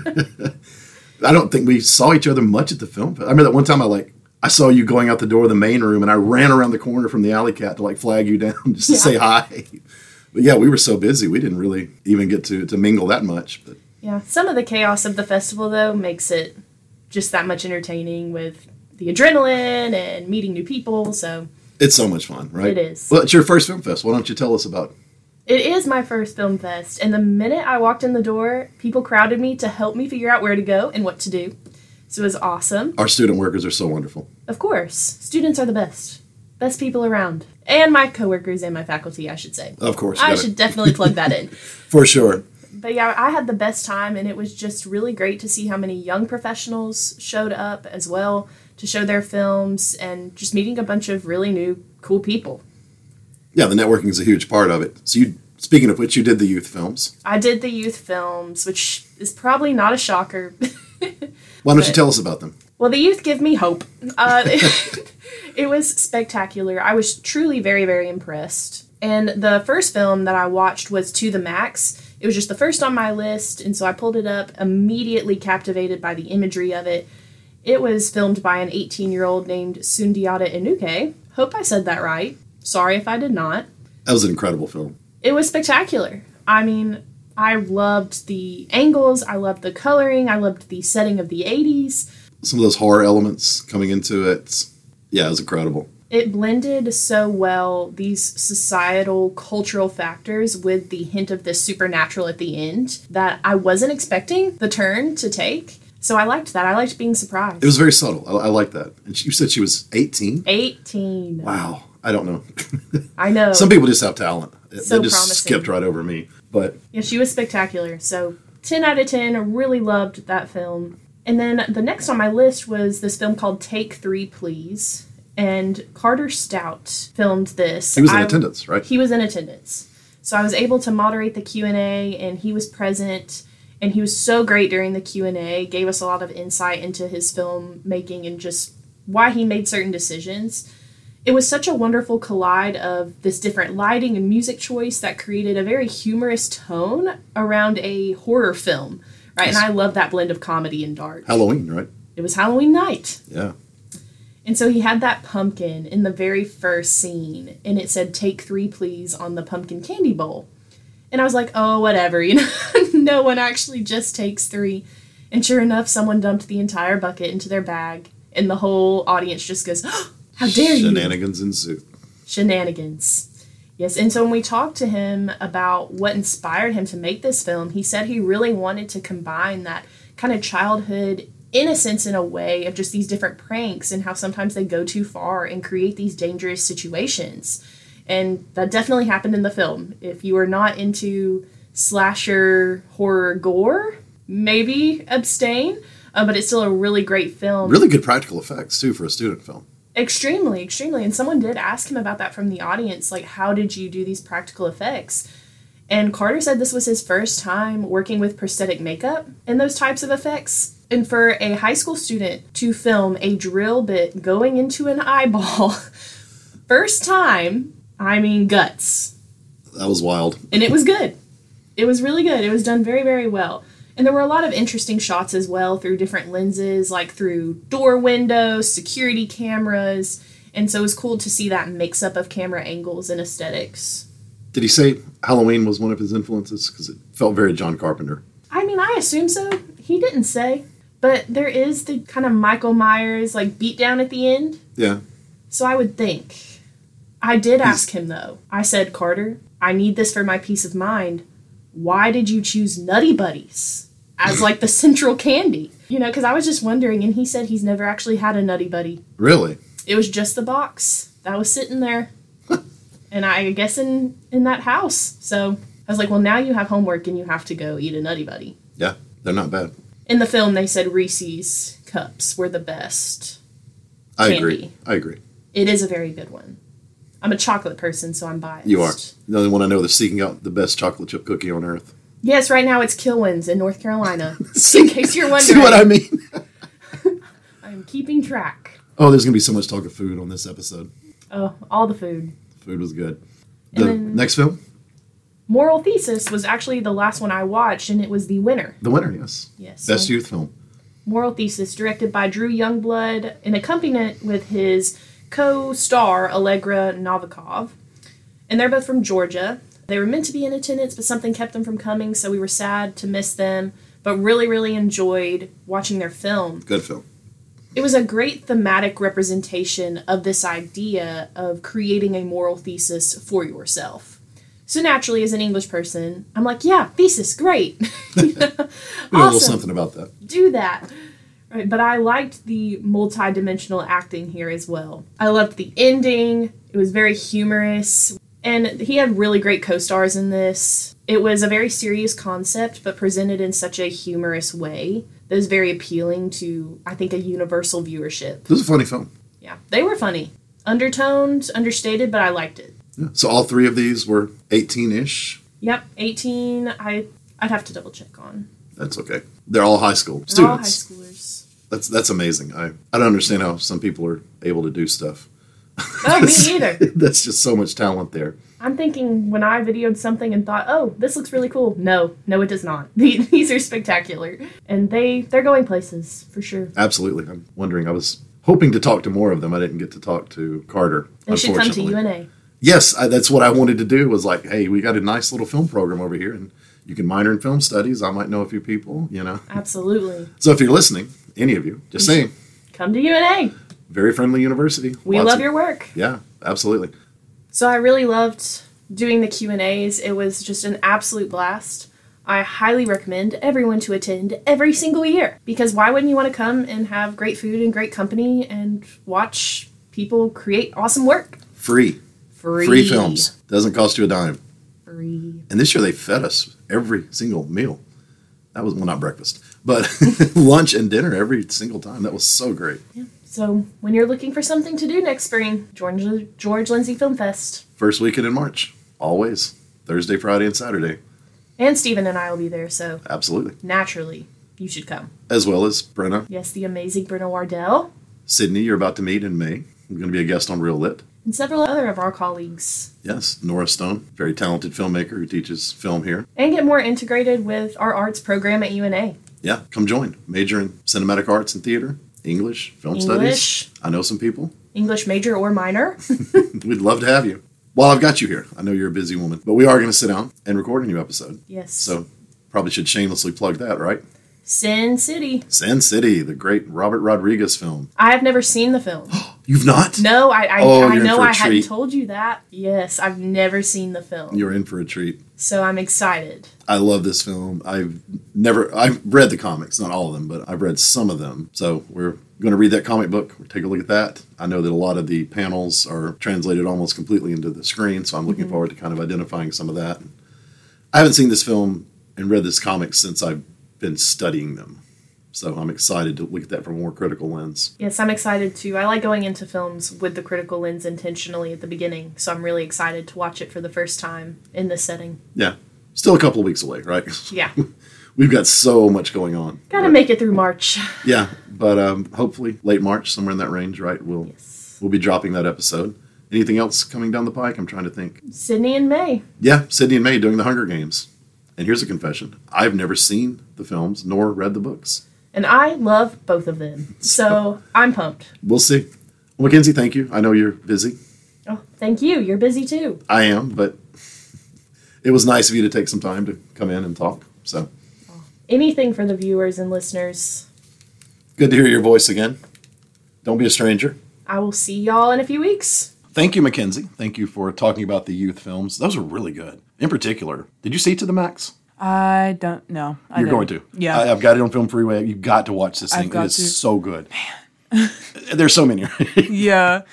I don't think we saw each other much at the film fest. I remember that one time I like I saw you going out the door of the main room, and I ran around the corner from the alley cat to like flag you down just to yeah. say hi. But yeah, we were so busy we didn't really even get to, to mingle that much. But yeah, some of the chaos of the festival though makes it just that much entertaining with the adrenaline and meeting new people. So it's so much fun, right? It is. Well, it's your first film fest. Why don't you tell us about it? It is my first film fest, and the minute I walked in the door, people crowded me to help me figure out where to go and what to do. So it was awesome. Our student workers are so wonderful. Of course. Students are the best. Best people around. And my coworkers and my faculty, I should say. Of course. I should definitely plug that in. For sure. But yeah, I had the best time, and it was just really great to see how many young professionals showed up as well to show their films, and just meeting a bunch of really new, cool people. Yeah, the networking is a huge part of it. So you, speaking of which, you did the youth films. I did the youth films, which is probably not a shocker. Why don't but, you tell us about them? Well, the youth give me hope. Uh, It was spectacular. I was truly very, very impressed. And the first film that I watched was To the Max. It was just the first on my list, and so I pulled it up, immediately captivated by the imagery of it. It was filmed by an eighteen-year-old named Sundiata Inuke. Hope I said that right. Sorry if I did not. That was an incredible film. It was spectacular. I mean, I loved the angles, I loved the coloring, I loved the setting of the eighties. Some of those horror elements coming into it. Yeah, it was incredible. It blended so well these societal, cultural factors with the hint of this supernatural at the end that I wasn't expecting the turn to take. So I liked that. I liked being surprised. It was very subtle. I, I like that. And she, you said she was eighteen? eighteen. Wow. I don't know. I know. Some people just have talent. So they just promising. skipped right over me. But yeah, she was spectacular. So ten out of ten. I really loved that film. And then the next on my list was this film called Take Three, Please. And Carter Stout filmed this. He was in I, attendance, right? He was in attendance. So I was able to moderate the Q and A, and he was present. And he was so great during the Q and A, gave us a lot of insight into his filmmaking and just why he made certain decisions. It was such a wonderful collide of this different lighting and music choice that created a very humorous tone around a horror film, right? Yes. And I love that blend of comedy and dark. Halloween, right? It was Halloween night. Yeah. And so he had that pumpkin in the very first scene, and it said, "Take three, please," on the pumpkin candy bowl. And I was like, oh, whatever, you know, no one actually just takes three. And sure enough, someone dumped the entire bucket into their bag, and the whole audience just goes, oh, how dare you? Shenanigans ensue. Shenanigans. Yes, and so when we talked to him about what inspired him to make this film, he said he really wanted to combine that kind of childhood innocence in a way of just these different pranks and how sometimes they go too far and create these dangerous situations. And that definitely happened in the film. If you are not into slasher horror gore, maybe abstain. Uh, but it's still a really great film. Really good practical effects, too, for a student film. Extremely, extremely. And someone did ask him about that from the audience. Like, how did you do these practical effects? And Carter said this was his first time working with prosthetic makeup and those types of effects. And for a high school student to film a drill bit going into an eyeball, first time, I mean, guts. That was wild. And it was good. It was really good. It was done very, very well. And there were a lot of interesting shots as well through different lenses, like through door windows, security cameras. And so it was cool to see that mix-up of camera angles and aesthetics. Did he say Halloween was one of his influences? Because it felt very John Carpenter. I mean, I assume so. He didn't say. But there is the kind of Michael Myers, like, beatdown at the end. Yeah. So I would think. I did ask him, though. I said, Carter, I need this for my peace of mind. Why did you choose Nutty Buddies as, like, the central candy? You know, because I was just wondering, and he said he's never actually had a Nutty Buddy. Really? It was just the box that was sitting there. And I guess in, in that house. So I was like, well, now you have homework and you have to go eat a Nutty Buddy. Yeah, they're not bad. In the film, they said Reese's cups were the best I candy. agree. I agree. It is a very good one. I'm a chocolate person, so I'm biased. You are. The only one I know that's seeking out the best chocolate chip cookie on earth. Yes, right now it's Kilwins in North Carolina. In case you're wondering. See what I mean? I'm keeping track. Oh, there's going to be so much talk of food on this episode. Oh, all the food. Food was good. The then, next film? Moral Thesis was actually the last one I watched, and it was The Winner. The Winner, yes. Yes. Best so youth film. Moral Thesis, directed by Drew Youngblood, and accompaniment with his co-star Allegra Novikov. And they're both from Georgia. They were meant to be in attendance, but something kept them from coming, so we were sad to miss them, but really, really enjoyed watching their film. Good film. It was a great thematic representation of this idea of creating a moral thesis for yourself. So naturally, as an English person, I'm like, yeah, thesis, great. You know, awesome. A little something about that. Do that. Right, but I liked the multi-dimensional acting here as well. I loved the ending. It was very humorous. And he had really great co-stars in this. It was a very serious concept, but presented in such a humorous way that was very appealing to, I think, a universal viewership. This was a funny film. Yeah, they were funny. Undertoned, understated, but I liked it. Yeah. So all three of these were eighteen-ish? Yep, eighteen. I, I'd have to double check on. That's okay. They're all high school They're students. all high schoolers. That's that's amazing. I, I don't understand how some people are able to do stuff. No, me neither. That's just so much talent there. I'm thinking when I videoed something and thought, oh, this looks really cool. No, no, it does not. These are spectacular. And they, they're going places, for sure. Absolutely. I'm wondering, I was hoping to talk to more of them. I didn't get to talk to Carter, They should come to U N A. Yes, I, that's what I wanted to do, was like, hey, we got a nice little film program over here, and you can minor in film studies. I might know a few people, you know. Absolutely. So if you're listening, any of you, just saying. Come to U N A. Very friendly university. We Lots love of- your work. Yeah, absolutely. So I really loved doing the Q and A's. It was just an absolute blast. I highly recommend everyone to attend every single year, because why wouldn't you want to come and have great food and great company and watch people create awesome work? Free. Free. Free films. Doesn't cost you a dime. Free. And this year they fed us every single meal. That was, well, not breakfast, but lunch and dinner every single time. That was so great. Yeah. So when you're looking for something to do next spring, George, George Lindsay Film Fest. First weekend in March. Always. Thursday, Friday, and Saturday. And Stephen and I will be there, so Absolutely. naturally, you should come. As well as Brenna. Yes, the amazing Brenna Wardell. Sydney, you're about to meet in May. I'm going to be a guest on Real Lit. And several other of our colleagues. Yes, Nora Stone, very talented filmmaker who teaches film here. And get more integrated with our arts program at U N A. Yeah, come join. Major in cinematic arts and theater, English, film English. studies. I know some people. English major or minor. We'd love to have you. Well, I've got you here. I know you're a busy woman, but we are going to sit down and record a new episode. Yes. So probably should shamelessly plug that, right? Sin City. Sin City, the great Robert Rodriguez film. I have never seen the film. You've not? No, I I, Oh, I you're in know for a I hadn't treat. told you that. Yes, I've never seen the film. You're in for a treat. So I'm excited. I love this film. I've never, I've read the comics, not all of them, but I've read some of them. So we're going to read that comic book. We'll take a look at that. I know that a lot of the panels are translated almost completely into the screen, so I'm looking Mhm. forward to kind of identifying some of that. I haven't seen this film and read this comic since I've been studying them. So I'm excited to look at that from a more critical lens. Yes, I'm excited too. I like going into films with the critical lens intentionally at the beginning. So I'm really excited to watch it for the first time in this setting. Yeah. Still a couple of weeks away, right? Yeah. We've got so much going on. Gotta make it through March. Yeah, but um, hopefully late March, somewhere in that range, right? We'll yes. we'll be dropping that episode. Anything else coming down the pike? I'm trying to think. Sydney and May. Yeah, Sydney and May doing the Hunger Games. And here's a confession: I've never seen the films nor read the books. And I love both of them. So I'm pumped. We'll see. Well, Mackenzie, thank you. I know you're busy. Oh, thank you. You're busy too. I am, but it was nice of you to take some time to come in and talk. So Anything for the viewers and listeners. good to hear your voice again. Don't be a stranger. I will see y'all in a few weeks. Thank you, Mackenzie. Thank you for talking about the youth films. Those are really good. In particular, did you see To the Max? I don't know. I You're don't. going to. Yeah. I, I've got it on Film Freeway. You've got to watch this I've thing. It got is to. so good. Man. There's so many. Yeah.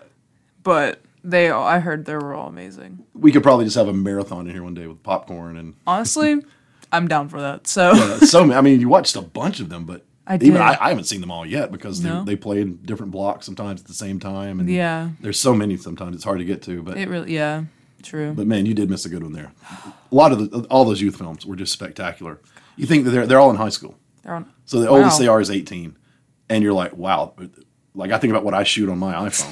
But they all, I heard they were all amazing. We could probably just have a marathon in here one day with popcorn and Honestly, I'm down for that. So yeah, so many. I mean, you watched a bunch of them, but I even did. I, I haven't seen them all yet because No. they, they play in different blocks sometimes at the same time. And Yeah. there's so many sometimes it's hard to get to. But it really, yeah, true. But man, you did miss a good one there. A lot of the, all those youth films were just spectacular. You think that they're they're all in high school, They're on. so the Wow. oldest they are is eighteen, and you're like, wow. Like I think about what I shoot on my iPhone.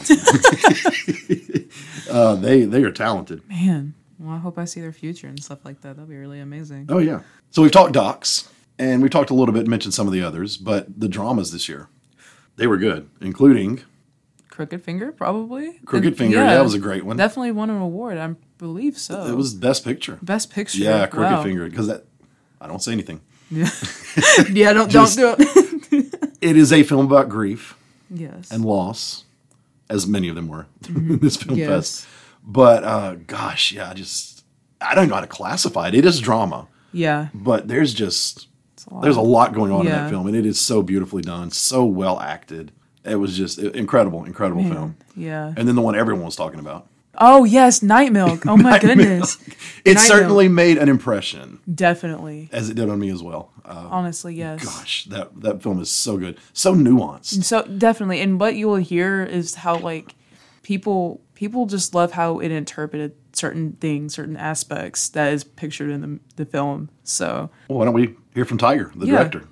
uh, they they are talented. Man, well, I hope I see their future and stuff like that. That'd be really amazing. Oh yeah. So we've talked docs, and we talked a little bit, mentioned some of the others, but the dramas this year, they were good, including Crooked Finger, probably. Crooked And- Finger. Yeah, that was a great one. Definitely won an award. I believe so. It was Best Picture. Best Picture. Yeah, Crooked Wow. Finger. Because that, I don't say anything. Yeah, yeah. Don't Just- don't do it. It is a film about grief. Yes. And loss, as many of them were Mhm. in this film Yes. fest. But uh, gosh, yeah, I just I don't know how to classify it. It is drama. Yeah. But there's just a lot. there's a lot going on in Yeah. that film, and it is so beautifully done, so well acted. It was just incredible, incredible Man, film. yeah. And then the one everyone was talking about. Oh yes, Night Milk. Oh my Night goodness. It Night certainly Milk. made an impression. Definitely. As it did on me as well. Uh, Honestly, yes. Gosh, that that film is so good, so nuanced. So definitely, and what you will hear is how like people people just love how it interpreted certain things, certain aspects that is pictured in the, the film. So Well, why don't we hear from Tiger, the Yeah. director?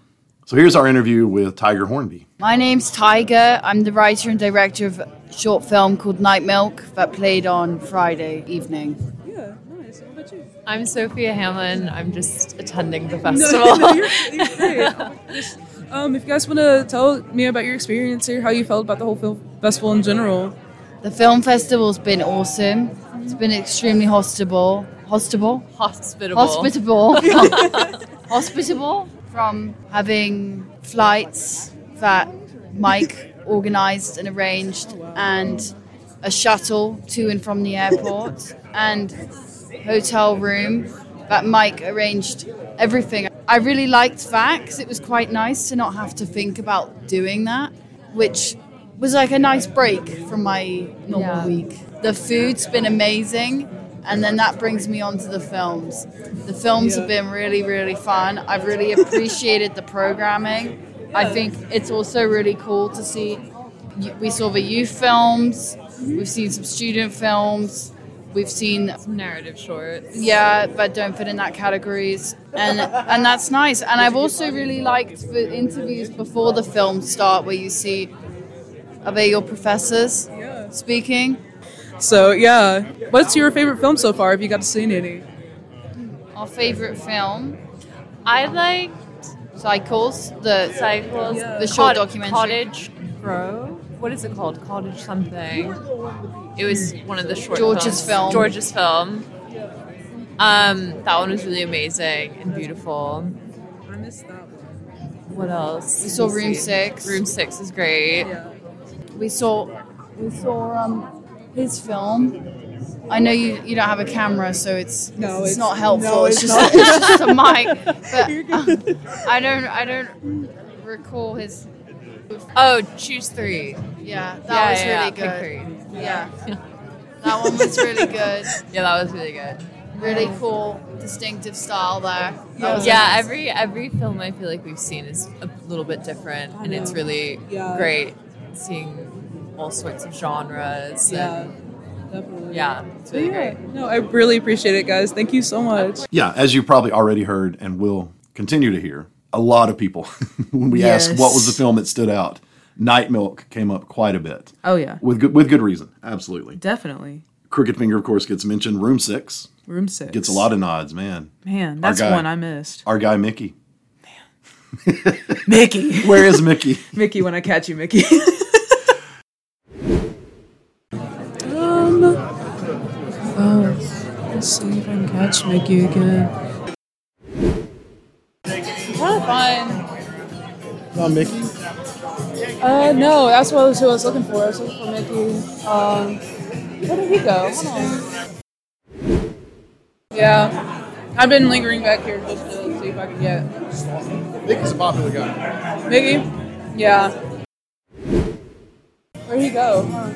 So here's our interview with Tiger Hornby. My name's Tiger. I'm the writer and director of a short film called Night Milk that played on Friday evening. Yeah, nice. What about you? I'm Sophia Hamlin. I'm just attending the festival. No, no, you're, you're great. Oh my goodness. Um, if you guys want to tell me about your experience here, how you felt about the whole film festival in general. The film festival's been awesome. It's been extremely hospitable. Hospitable? Hospitable. Hospitable. Hospitable. From having flights that Mike organised and arranged, and a shuttle to and from the airport, and hotel room that Mike arranged everything. I really liked that because it was quite nice to not have to think about doing that, which was like a nice break from my normal Yeah. week. The food's been amazing. And then that brings me on to the films. The films Yeah. have been really, really fun. I've really appreciated the programming. I think it's also really cool to see. We saw the youth films. We've seen some student films. We've seen some narrative shorts. Yeah, but don't fit in that categories. And and that's nice. And I've also really liked the interviews before the films start, where you see, are they your professors speaking? So, yeah. What's your favorite film so far, if you got to see any? Our favorite film, I liked Cycles, the Cycles, the short Cot- documentary. Cottage Grove. What is it called? Cottage something. It was one of the short George's films. film. George's film. Um, that one was really amazing and beautiful. I missed that one. What else? We saw Let me Room see. Six. Room Six is great. We saw we saw um his film. I know you, you don't have a camera, so it's No, it's, it's- not helpful. no, it's, it's just not. it's just a mic. But um, I don't I don't recall his. Oh, Choose Three. Yeah, that Yeah, was yeah, really yeah, good. Pick Three. Yeah, that one was really good. Yeah, that was really good. Really cool, distinctive style there. That was Yeah, nice. every every film I feel like we've seen is a little bit different, I and it's know. really Yeah. great seeing all sorts of genres. Yeah, and, definitely. yeah, it's really Yeah. great. No, I really appreciate it, guys. Thank you so much. Yeah, as you probably already heard and will continue to hear, a lot of people, when we Yes. asked what was the film that stood out, Night Milk came up quite a bit. Oh, yeah. With good, with good reason, absolutely. Definitely. Crooked Finger, of course, gets mentioned. Room Six. Room Six. Gets a lot of nods, man. Man, Our that's guy- one I missed. Our guy, Mickey. Mickey. Where is Mickey? Mickey, when I catch you, Mickey. um, oh, let's see if I can catch Mickey again. Kind of fine. Not Mickey? Uh, no, that's what I was, who I was looking for. I was looking for Mickey. Um, where did he go? Hold on. Yeah, I've been lingering back here just to see if I can get Mickey's a popular guy. Mickey. Yeah. Where'd he go? Huh.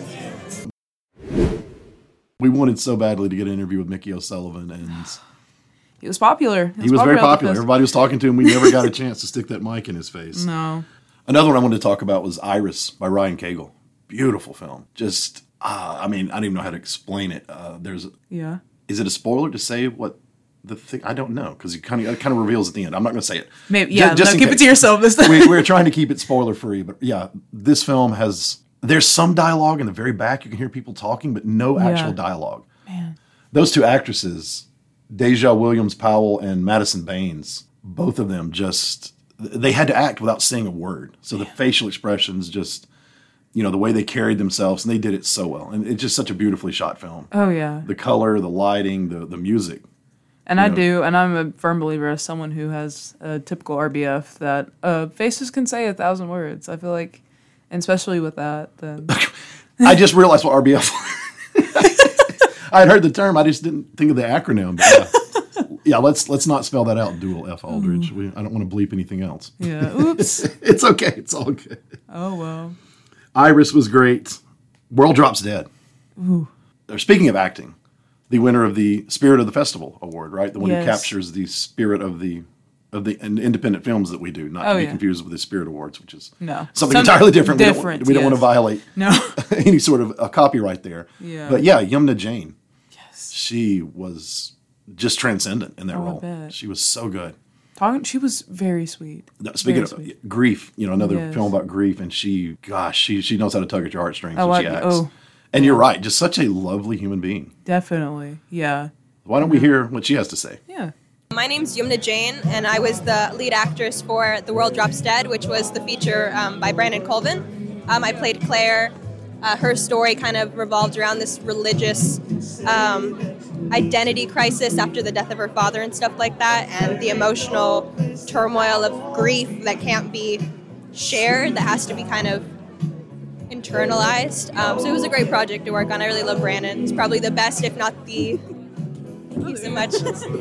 We wanted so badly to get an interview with Mickey O'Sullivan, and He was popular. he was very at the popular. fest- Everybody was talking to him. We never got a chance to stick that mic in his face. No. Another one I wanted to talk about was Iris by Ryan Cagle. Beautiful film. Just, uh, I mean, I don't even know how to explain it. Uh, there's, Yeah. is it a spoiler to say what the thing? I don't know, because it kind of it kind of reveals at the end. I'm not going to say it. Maybe, Ju- yeah, no, in keep it case. to yourself this time. we, we're trying to keep it spoiler free, but yeah, this film has. There's some dialogue in the very back. You can hear people talking, but no Yeah. actual dialogue. Man. Those two actresses, Deja Williams Powell and Madison Baines, both of them just, they had to act without saying a word. So the facial expressions just, you know, the way they carried themselves, and they did it so well. And it's just such a beautifully shot film. Oh, yeah. The color, the lighting, the, the music. And You I know. do, and I'm a firm believer as someone who has a typical R B F that uh, faces can say a thousand words. I feel like, and especially with that, then I just realized what R B F I had heard the term, I just didn't think of the acronym. But yeah, yeah let's let's not spell that out, Dual F Aldridge. We, I don't want to bleep anything else. Yeah, oops. It's okay, it's all good. Oh, well. Iris was great. World Drops Dead. Ooh. Or speaking of acting, the winner of the Spirit of the Festival Award, right? The one Yes. who captures the spirit of the of the in- independent films that we do, not Oh, to be yeah. confused with the Spirit Awards, which is No. something Something entirely different. different, we don't, we don't want to yes. violate No. any sort of a copyright there. Yeah. But yeah, Yumna Jane. Yes. She was just transcendent in that Oh, I role. bet. She was so good. Talking, she was very sweet. No, Speaking Very of sweet. grief, you know, another Yes. film about grief, and she, gosh, she she knows how to tug at your heartstrings Oh, when she I- acts. oh. And you're right, just such a lovely human being. Definitely, yeah. Why don't we hear what she has to say? Yeah. My name's Yumna Jain, and I was the lead actress for The World Drops Dead, which was the feature um, by Brandon Colvin. Um, I played Claire. Uh, her story kind of revolved around this religious um, identity crisis after the death of her father and stuff like that, and the emotional turmoil of grief that can't be shared, that has to be kind of internalized. Um, so it was a great project to work on. I really love Brandon. He's probably the best, if not the. Thank you so much.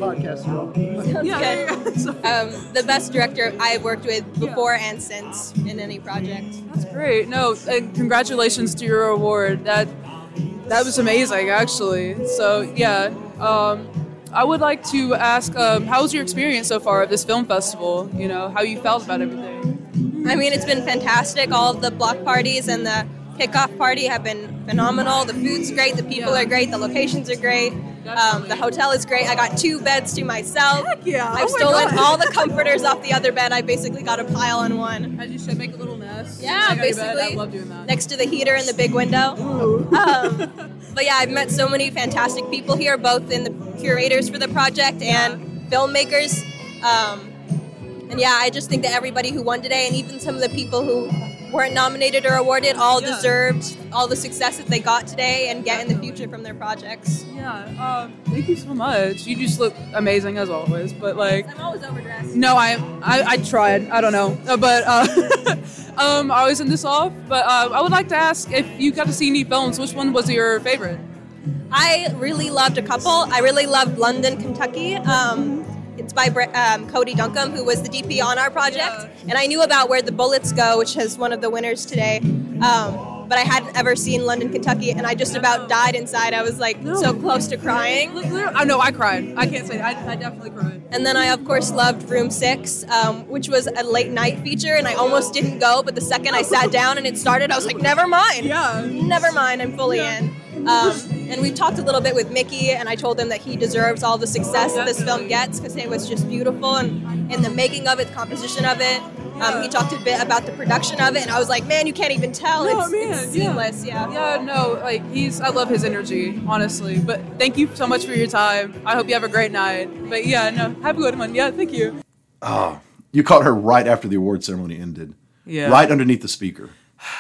Yeah, um, the best director I've worked with before and since in any project. That's great. No, and congratulations to your award. That that was amazing, actually. So yeah, um, I would like to ask, um, how was your experience so far at this film festival? You know, how you felt about everything. I mean, it's been fantastic. All of the block parties and the kickoff party have been phenomenal. The food's great. The people are great. The locations are great. Um, the hotel is great. I got two beds to myself. Heck yeah. I've Oh my stolen God. all the comforters off the other bed. I basically got a pile on one. As you should make a little mess. Yeah, I got your bed. basically. I love doing that. Next to the heater in the big window. Um, but yeah, I've met so many fantastic people here, both in the curators for the project and filmmakers. Um, and yeah, I just think that everybody who won today, and even some of the people who weren't nominated or awarded, all Yeah. deserved all the success that they got today and get in the future from their projects. Yeah, um, thank you so much. You just look amazing as always. But like, I'm always overdressed. no, I I, I tried. I don't know, Uh, but uh, um, I always end this off. But uh, I would like to ask if you got to see any films. Which one was your favorite? I really loved a couple. I really loved London, Kentucky. Um, it's by Bre- um, Cody Duncombe, who was the D P on our project. And I knew about Where the Bullets Go, which is one of the winners today. Um, but I hadn't ever seen London, Kentucky, and I just about died inside. I was like so close to crying. I know I cried. I can't say that. I, I definitely cried. And then I, of course, loved Room six, um, which was a late night feature, and I almost didn't go, but the second I sat down and it started, I was like, never mind. Yeah. Never mind, I'm fully in. Um, and we talked a little bit with Mickey, and I told him that he deserves all the success that this film gets because it was just beautiful, and in the making of it, the composition of it. Um, he talked a bit about the production of it, and I was like, man, you can't even tell. No, it's, man, it's seamless, yeah. Yeah, no, like he's. I love his energy, honestly. But thank you so much for your time. I hope you have a great night. But yeah, no, have a good one. Yeah, thank you. Oh, you caught her right after the award ceremony ended. Yeah. Right underneath the speaker.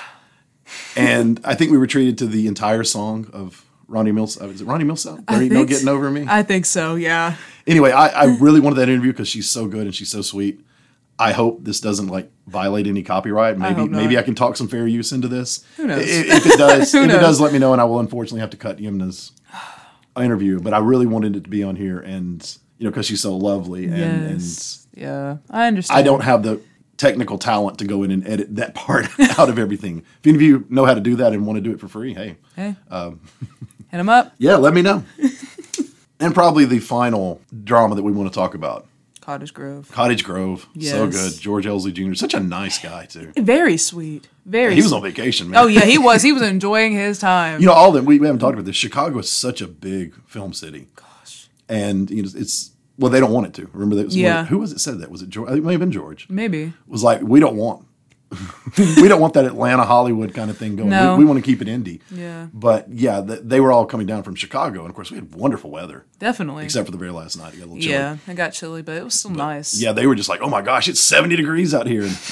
And I think we were treated to the entire song of Ronnie Mills. Uh, is it Ronnie Millsap? There I ain't no think getting so. over me. I think so. Yeah. Anyway, I, I really wanted that interview because she's so good and she's so sweet. I hope this doesn't like violate any copyright. Maybe hope not. maybe I can talk some fair use into this. Who knows? If, if it does, Who if it knows? does, let me know, and I will unfortunately have to cut Yumna's interview. But I really wanted it to be on here, and you know, because she's so lovely, and, Yes. Yeah. I understand. and I don't have the technical talent to go in and edit that part out of everything. If any of you know how to do that and want to do it for free, hey, Hey. um, Hit him up. yeah, let me know. And probably the final drama that we want to talk about. Cottage Grove. Cottage Grove, so Yes. good. George Elsley Junior Such a nice guy too. Very sweet. Very. He was sweet. on vacation, man. Oh yeah, he was. He was enjoying his time. You know, all that we, we haven't talked about this. Chicago is such a big film city. Gosh, and you know, it's well, they don't want it to. Remember that? Was Yeah. one, who was it said that? Was it George? It may have been George. Maybe. It was like we don't want. we don't want that Atlanta Hollywood kind of thing going. No. We, we want to keep it indie. Yeah. But yeah, th- they were all coming down from Chicago, and of course we had wonderful weather. Definitely. Except for the very last night, it got a little chilly. Yeah, it got chilly, but it was still nice. Yeah, they were just like, "Oh my gosh, it's seventy degrees out here." And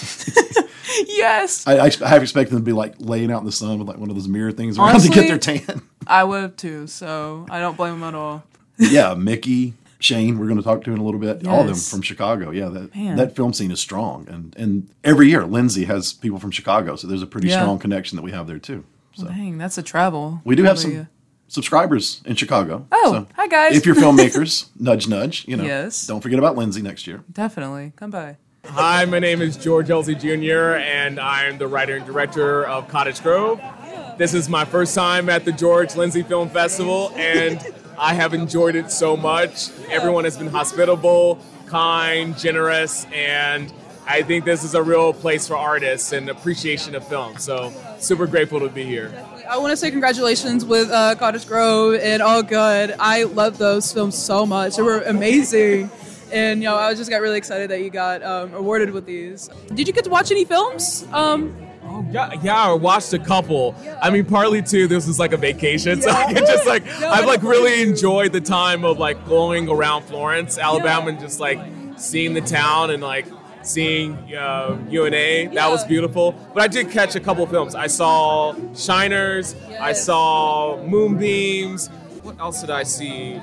Yes. I, I, I have expected them to be like laying out in the sun with like one of those mirror things around Honestly, to get their tan. I would have too, so I don't blame him at all. Yeah, Mickey, Shane, we're going to talk to in a little bit. All of them Yes. from Chicago. Yeah, that Man. that film scene is strong, and and every year Lindsay has people from Chicago, so there's a pretty Yeah. strong connection that we have there too. So Dang, that's a travel. we do have Probably, some subscribers in Chicago. Oh, so hi, guys. If you're filmmakers, nudge nudge. You know, Yes. don't forget about Lindsay next year. Definitely. Come by. Hi, my name is George Elsley Junior, and I'm the writer and director of Cottage Grove. This is my first time at the George Lindsay Film Festival, and I have enjoyed it so much. Everyone has been hospitable, kind, generous, and I think this is a real place for artists and appreciation of film. So super grateful to be here. I want to say congratulations with uh, Cottage Grove and All Good. I love those films so much. They were amazing. and you know, I just got really excited that you got um, awarded with these. Did you get to watch any films? Um, Oh, yeah, yeah, I watched a couple. I mean, partly too, this was like a vacation, so I could just like, No, I've like I know. really enjoyed the time of like going around Florence, Alabama, and just like seeing the town and like seeing uh, U N A. That was beautiful. But I did catch a couple films. I saw Shiners. I saw Moonbeams. What else did I see?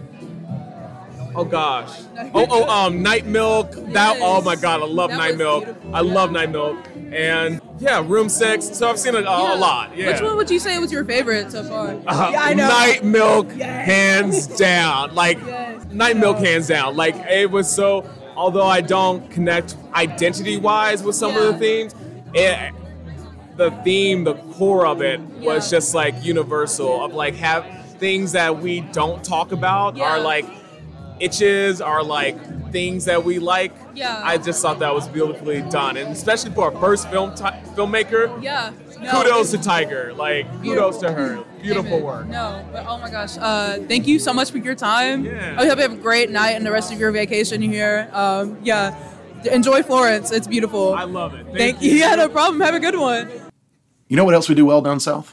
Oh gosh. Oh, oh, um, Night Milk. That. Oh my God, I love Night Milk. I love Night Milk. And yeah, Room Six. So I've seen a, a lot. Yeah. Which one would you say was your favorite so far? Uh, yeah, I know. Night Milk, hands down. Like, Night Milk, hands down. Like, it was so, although I don't connect identity-wise with some of the themes, it, the theme, the core of it was just, like, universal, of, like, have things that we don't talk about are, like, itches, are, like, things that we like. Yeah. I just thought that was beautifully done. And especially for a first film t- filmmaker, Yeah. No, kudos to Tiger. Like, kudos to her. Beautiful. Beautiful Amen. work. No, but oh my gosh. Uh, thank you so much for your time. Yeah. I hope you have a great night and the rest of your vacation here. Um, yeah. Enjoy Florence. It's beautiful. I love it. Thank, Thank you. Yeah, no problem. Have a good one. You know what else we do well down south?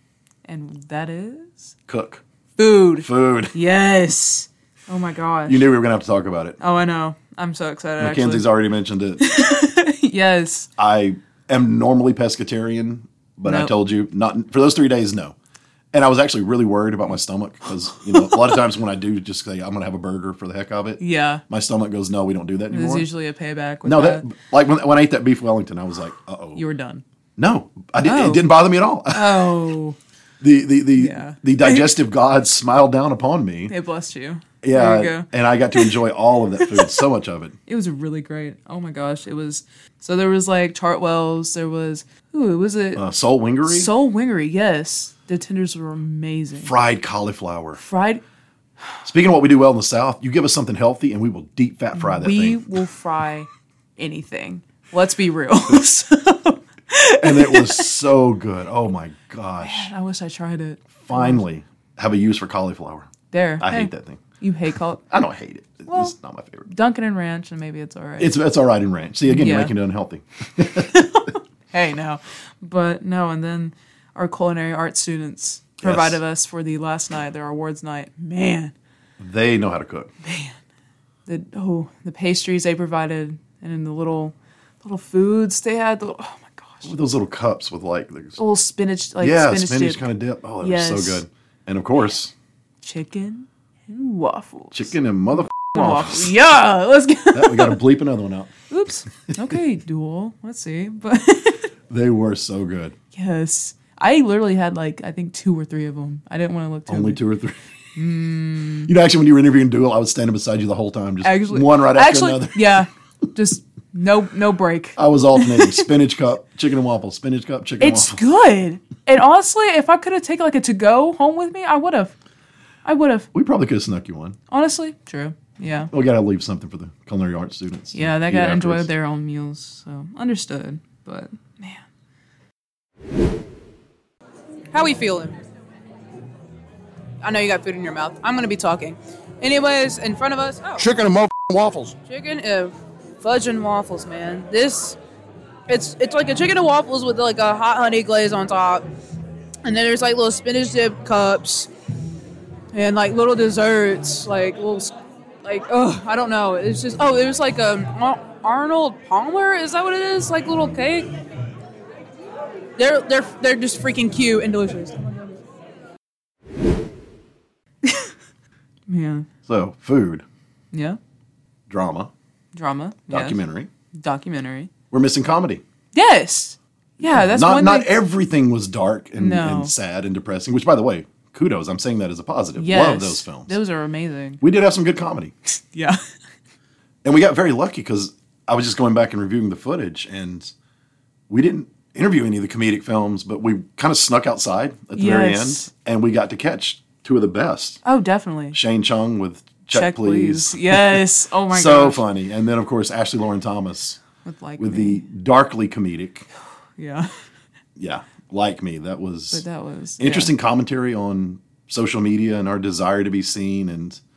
And that is? Cook. Food. Food. Yes. Oh my gosh. You knew we were going to have to talk about it. Oh, I know. I'm so excited. Mackenzie's actually. already mentioned it. Yes. I am normally pescatarian, but I Nope. told you not for those three days. No, and I was actually really worried about my stomach because you know a lot of times when I do just say I'm going to have a burger for the heck of it, Yeah. my stomach goes, no, we don't do that There's anymore. usually a payback with no, that. that like when, when I ate that beef Wellington, I was like, uh oh. You were done. No, I didn't. Oh. It didn't bother me at all. Oh. the the the, Yeah. the digestive gods smiled down upon me. It blessed you. Yeah, There you go. and I got to enjoy all of that food, so much of it. It was really great. Oh my gosh. It was, so there was like Chartwell's, there was, ooh, was it? Uh, Soul Wingery, Soul Wingery, yes. The tenders were amazing. fried cauliflower. Fried, Speaking of what we do well in the South, you give us something healthy, and we will deep fat fry that we thing. will fry anything. Let's be real. So, And it was so good. Oh my gosh! I wish I tried it. Finally, have a use for cauliflower. There. I Hey, hate that thing. You hate caul? I don't hate it. Well, It's not my favorite. Dunkin' and Ranch, and maybe it's all right. It's it's all right in ranch. See, again, you're Yeah. making it unhealthy. Hey, no. But no, and then our culinary arts students provided us for the last night, their awards night. Man, They know how to cook. the oh, the pastries they provided, and then the little little foods they had. The, oh my gosh, With those little cups with like, the, little spinach, like yeah, spinach, spinach dip. kind of dip. Oh, that Yes. was so good. And of course, Chicken and waffles. chicken and mother waffles. Yeah, let's get. That- we got to bleep another one out. Oops. Okay, duel. Let's see, but They were so good. yes, I literally had like I think two or three of them. I didn't want to look too. Only two or three. Mm. You know, actually, when you were interviewing Duel, I was standing beside you the whole time, just Actually, one right after actually, another. Yeah, just no no break. I was alternating spinach cup, chicken and waffles, spinach cup, chicken It's and waffles. good. And honestly, if I could have taken like a to go home with me, I would have. I would have. We probably could have snuck you one. Honestly, true. Yeah. We got to leave something for the culinary arts students. to Yeah, they eat got to enjoy afterwards. their own meals. So understood. But How we feeling? I know you got food in your mouth. I'm gonna be talking. Anyways, in front of us, oh, Chicken and mother waffles. chicken and fudge and waffles, man. This, it's it's like a chicken and waffles with like a hot honey glaze on top, and then there's like little spinach dip cups, and like little desserts, like little, s- like oh, I don't know. It's just oh, there's like a Ar- Arnold Palmer. Is that what it is? Like little cake. They're they're they're just freaking cute and delicious. yeah, So, food, yeah, drama, drama, yes. documentary. documentary. We're missing comedy. Yes. Yeah, that's not one not thing. everything was dark and, No. and sad and depressing. Which, by the way, kudos. I'm saying that as a positive. Yes. Love those films. Those are amazing. We did have some good comedy. Yeah. And we got very lucky because I was just going back and reviewing the footage, and we didn't interview any of the comedic films, but we kind of snuck outside at the very Yes. end, and we got to catch two of the best. Oh, definitely. Shane Chung with Check, Check, Please. Please. Yes. Oh my so gosh. funny. And then, of course, Ashley Lauren Thomas With Like with Me. the darkly comedic. Yeah. Yeah, Like Me. That was But that was interesting commentary on social media and our desire to be seen and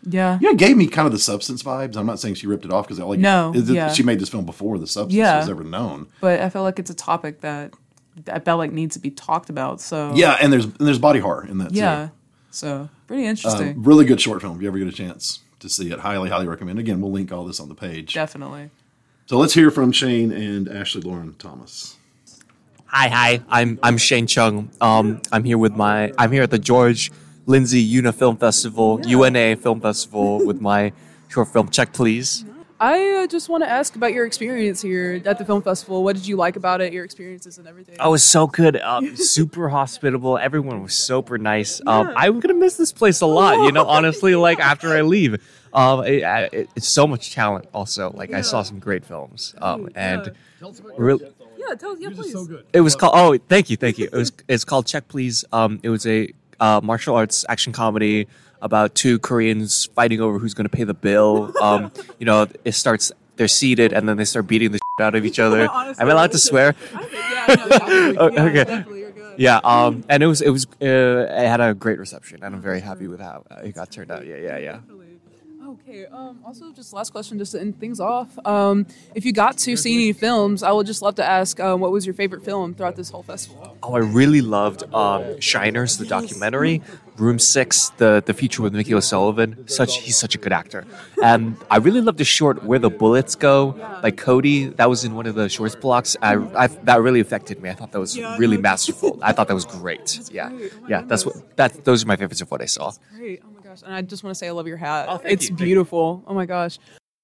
Yeah. Yeah, it gave me kind of the Substance vibes. I'm not saying she ripped it off because like No, is it, yeah. she made this film before the Substance Yeah. was ever known. But I feel like it's a topic that I felt like needs to be talked about. So Yeah, and there's and there's body horror in that too. yeah, so pretty interesting. Uh, really good short film. If you ever get a chance to see it, highly, highly recommend. Again, we'll link all this on the page. Definitely. So let's hear from Shane and Ashley Lauren Thomas. Hi, hi. I'm I'm Shane Chung. Um, I'm here with my I'm here at the George Lindsay Una Film Festival, Yeah. U N A Film Festival, with my short film Check Please. I uh, just want to ask about your experience here at the film festival. What did you like about it? Your experiences and everything. Oh, it was so good. Um, super hospitable. Everyone was super nice. Um, I'm gonna miss this place a lot. You know, honestly, like after I leave, um, it, it, it's so much talent. Also, like I saw some great films, um, and really. Yeah, tell yeah, please. So It was called. Oh, thank you, thank you. It was. It's called Check Please. Um, it was a uh, martial arts action comedy about two Koreans fighting over who's going to pay the bill. Um, you know, it starts. They're seated, and then they start beating the shit out of each other. Am I allowed to swear? Okay. Yeah. Um, and it was. It was. Uh, it had a great reception, and I'm very happy with how it got turned out. Yeah. Yeah. Yeah. Okay. Um, also, just last question, just to end things off. Um, if you got to see any films, I would just love to ask, um, what was your favorite film throughout this whole festival? Oh, I really loved um, Shiners, the documentary. Room Six, the the feature with Mickey O'Sullivan. Such he's such a good actor. And I really loved the short Where the Bullets Go by Cody. That was in one of the shorts blocks. I, I that really affected me. I thought that was really masterful. I thought that was great. Yeah, yeah. That's what that. Those are my favorites of what I saw. Great. Oh my gosh. And I just want to say I love your hat. Oh, thank it's you. Thank beautiful. Oh my gosh.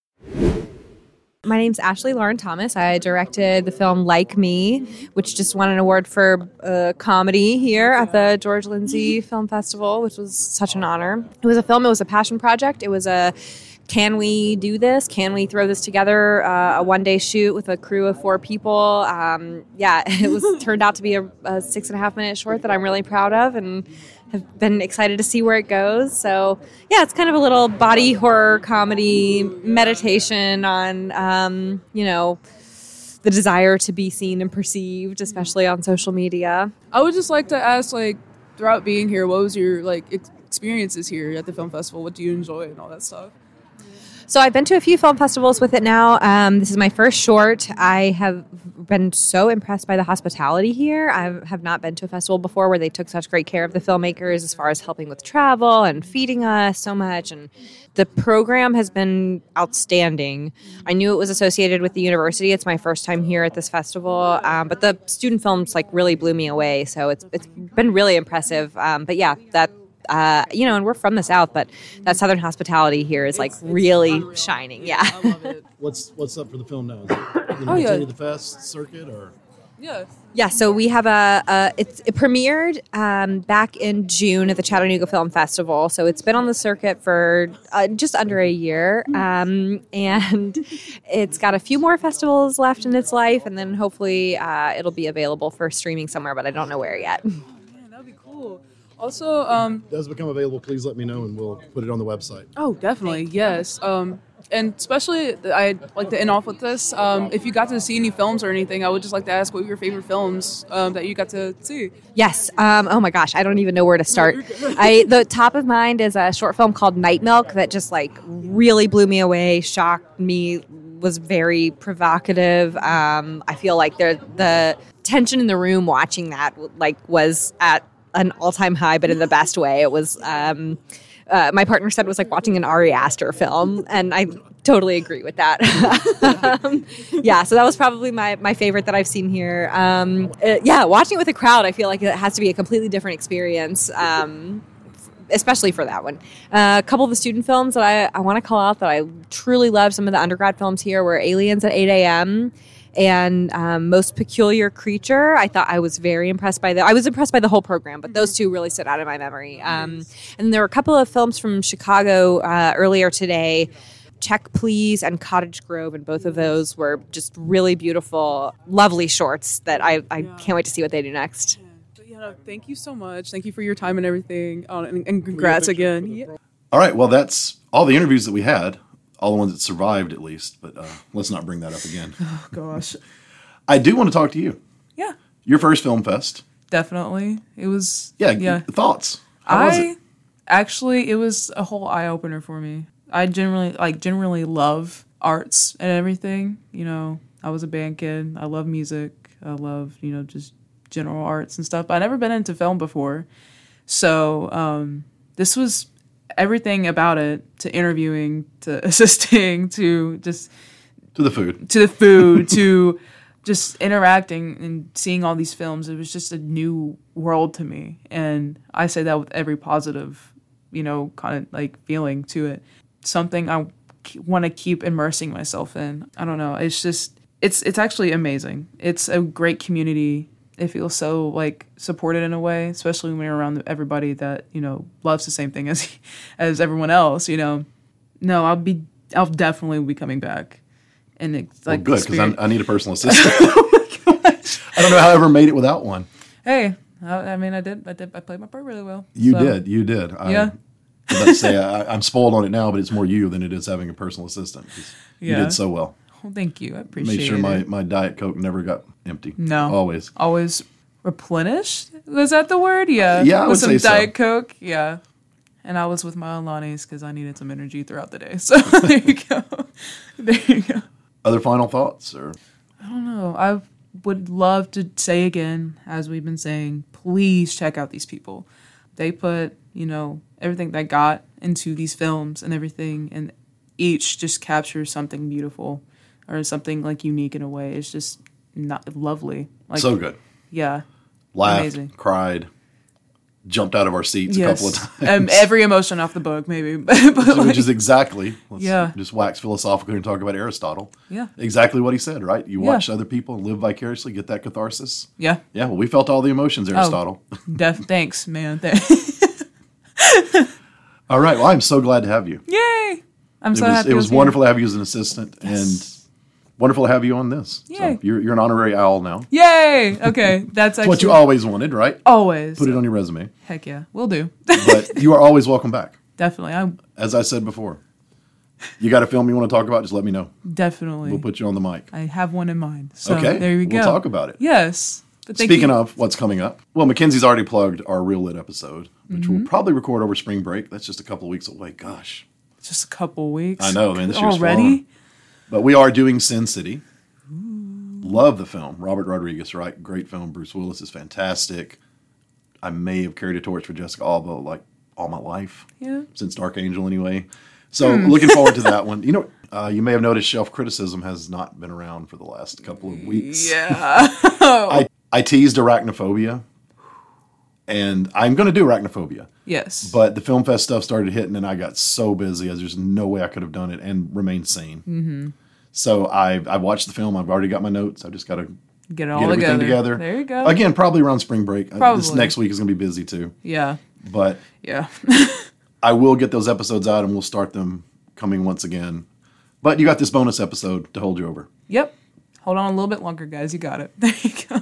My name's Ashley Lauren Thomas. I directed the film Like Me, which just won an award for uh, comedy here at the George Lindsay Film Festival, which was such an honor. It was a film, it was a passion project. It was a can we do this? Can we throw this together? Uh, a one-day shoot with a crew of four people. Um, yeah, it was turned out to be a, a six and a half minute short that I'm really proud of, and have been excited to see where it goes. So yeah, it's kind of a little body horror comedy meditation on, um, you know, the desire to be seen and perceived, especially on social media. I would just like to ask, like, throughout being here, what was your, like, ex- experiences here at the film festival? What do you enjoy and all that stuff? So I've been to a few film festivals with it now. Um, this is my first short. I have been so impressed by the hospitality here. I have not been to a festival before where they took such great care of the filmmakers as far as helping with travel and feeding us so much. And the program has been outstanding. I knew it was associated with the university. It's my first time here at this festival, um, but the student films like really blew me away. So it's it's been really impressive. Um, but yeah, that. Uh, you know, and we're from the South, but that Southern hospitality here is like really shining. Yeah. What's what's up for the film now? Is it going to Oh, yeah. continue the fest circuit or? Yeah. Yeah, so we have a, a it's, it premiered um, back in June at the Chattanooga Film Festival. So it's been on the circuit for uh, just under a year. Um, and it's got a few more festivals left in its life. And then hopefully uh, it'll be available for streaming somewhere, but I don't know where yet. That'd be cool. Also, um, Does it become available? Please let me know, and we'll put it on the website. oh, definitely, yes. Um, and especially, I'd like to end off with this. Um, if you got to see any films or anything, I would just like to ask what were your favorite films um, that you got to see? Yes. Um, oh my gosh, I don't even know where to start. I the top of mind is a short film called Night Milk that just like really blew me away, shocked me, was very provocative. Um, I feel like there the tension in the room watching that like was at an all-time high, but in the best way. It was. Um, Uh, my partner said it was like watching an Ari Aster film, and I totally agree with that. um, yeah, so that was probably my, my favorite that I've seen here. Um, uh, yeah, watching it with a crowd, I feel like it has to be a completely different experience, um, especially for that one. Uh, a couple of the student films that I, I want to call out that I truly love, some of the undergrad films here were Aliens at eight a.m., and um, Most Peculiar Creature. I thought I was very impressed by that. I was impressed by the whole program, but those two really stood out in my memory. Um, and there were a couple of films from Chicago uh, earlier today, Check Please and Cottage Grove, and both of those were just really beautiful, lovely shorts that I, I can't wait to see what they do next. But yeah, no, thank you so much. Thank you for your time and everything. Oh, and, and congrats again. Yeah. All right, well, that's all the interviews that we had. All the ones that survived, at least. But uh, let's not bring that up again. Oh, gosh. I do want to talk to you. Yeah. Your first film fest. Definitely. It was. Yeah. Yeah. Thoughts? How was I it? Actually, it was a whole eye opener for me. I generally like generally love arts and everything. You know, I was a band kid. I love music. I love, you know, just general arts and stuff. But I've never been into film before. So um, this was everything about it, to interviewing, to assisting, to just... To the food. To the food, to just interacting and seeing all these films. It was just a new world to me. And I say that with every positive, you know, kind of like feeling to it. Something I want to keep immersing myself in. I don't know. It's just, it's it's actually amazing. It's a great community. It feels so like supported in a way, especially when you're around everybody that, you know, loves the same thing as as everyone else, you know. No, I'll be, I'll definitely be coming back. And it's like, well, good, because I need a personal assistant. Oh my gosh. I don't know how I ever made it without one. Hey, I, I mean, I did, I did, I played my part really well. You so. did, you did. I, yeah. I was about to say, I, I'm spoiled on it now, but it's more you than it is having a personal assistant. Yeah. You did so well. Well, thank you. I appreciate it. Made sure it. my, my Diet Coke never got empty. No. Always. Always replenished? Was that the word? Yeah. Yeah, I would with some say Diet so. Coke. Yeah. And I was with my Alani's because I needed some energy throughout the day. So there you go. There you go. Other final thoughts? Or I don't know. I would love to say again, as we've been saying, please check out these people. They put, you know, everything they got into these films and everything, and each just captures something beautiful or something like unique in a way. It's just not lovely. Like, so good. Yeah. Laughed, amazing. Cried, jumped out of our seats yes. a couple of times. Um, every emotion off the book, maybe. but which, like, which is exactly, let's yeah. just wax philosophical and talk about Aristotle. Yeah. Exactly what he said, right? You Yeah. watch other people and live vicariously, get that catharsis. Yeah. Yeah, well, we felt all the emotions, Aristotle. Oh, def- thanks, man. All right, well, I'm so glad to have you. Yay! I'm it so was, happy. It was I was wonderful here. to have you as an assistant, yes. and wonderful to have you on this. Yay. So you're, you're an honorary owl now. Yay! Okay, that's That's actually what you always wanted, right? Always. Put it on your resume. Heck yeah, we'll do. But you are always welcome back. Definitely, I'm As I said before, you got a film you want to talk about, just let me know. definitely. We'll put you on the mic. I have one in mind. So Okay, there you go. we'll talk about it. Yes. But thank Speaking you. of what's coming up, well, Mackenzie's already plugged our Real Lit episode, which Mhm. we'll probably record over spring break. That's just a couple of weeks away. Gosh. Just a couple weeks. I know, man. This year's already. flown. But we are doing Sin City. Love the film. Robert Rodriguez, right? Great film. Bruce Willis is fantastic. I may have carried a torch for Jessica Alba like all my life. Yeah. Since Dark Angel, anyway. So Hmm. looking forward to that one. You know, uh, you may have noticed Shelf Criticism has not been around for the last couple of weeks. Yeah. I, I teased Arachnophobia, and I'm going to do Arachnophobia. Yes. But the Film Fest stuff started hitting, and I got so busy as there's no way I could have done it and remained sane. Mm-hmm. So I I watched the film. I've already got my notes. I've just got to Get it all get everything together. together. There you go. Again, probably around spring break. Uh, Probably. This next week is going to be busy too. Yeah. But Yeah. I will get those episodes out, and we'll start them coming once again. But you got this bonus episode to hold you over. Yep. Hold on a little bit longer, guys. You got it. There you go.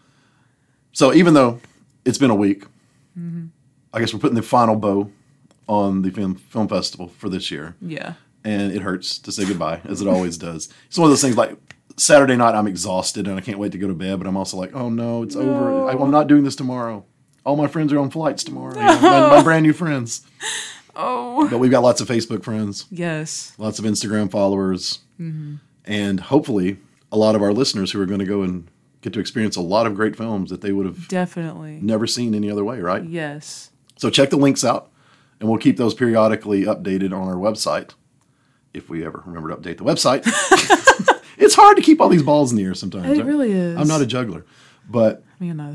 So even though it's been a week, Mm-hmm. I guess we're putting the final bow on the film film festival for this year. Yeah. And it hurts to say goodbye, as it always does. It's one of those things like Saturday night, I'm exhausted and I can't wait to go to bed, but I'm also like, oh no, it's No. over. I, I'm not doing this tomorrow. All my friends are on flights tomorrow. You know, my, my brand new friends. Oh. But we've got lots of Facebook friends. Yes. Lots of Instagram followers. Mm-hmm. And hopefully a lot of our listeners who are going to go and get to experience a lot of great films that they would have Definitely. never seen any other way, right? Yes. So check the links out, and we'll keep those periodically updated on our website, if we ever remember to update the website. It's hard to keep all these balls in the air sometimes. It right? really is. I'm not a juggler. But Me neither.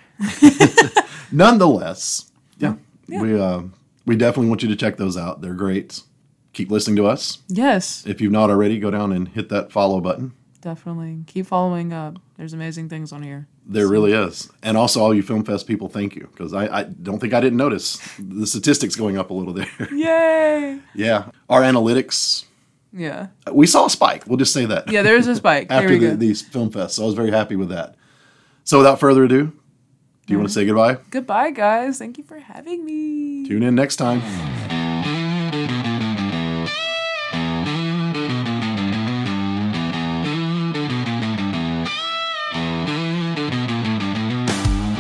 nonetheless, yeah, Yeah. we uh, we definitely want you to check those out. They're great. Keep listening to us. Yes. If you've not already, go down and hit that follow button. Definitely. Keep following up. There's amazing things on here. There really is. And also, all you Film Fest people, thank you. Because I, I don't think I didn't notice the statistics going up a little there. Yay. Yeah. Our analytics, Yeah. we saw a spike. We'll just say that. Yeah, there is a spike. There After we the, go. these Film Fests. So I was very happy with that. So without further ado, do you want to say goodbye? Goodbye, guys. Thank you for having me. Tune in next time.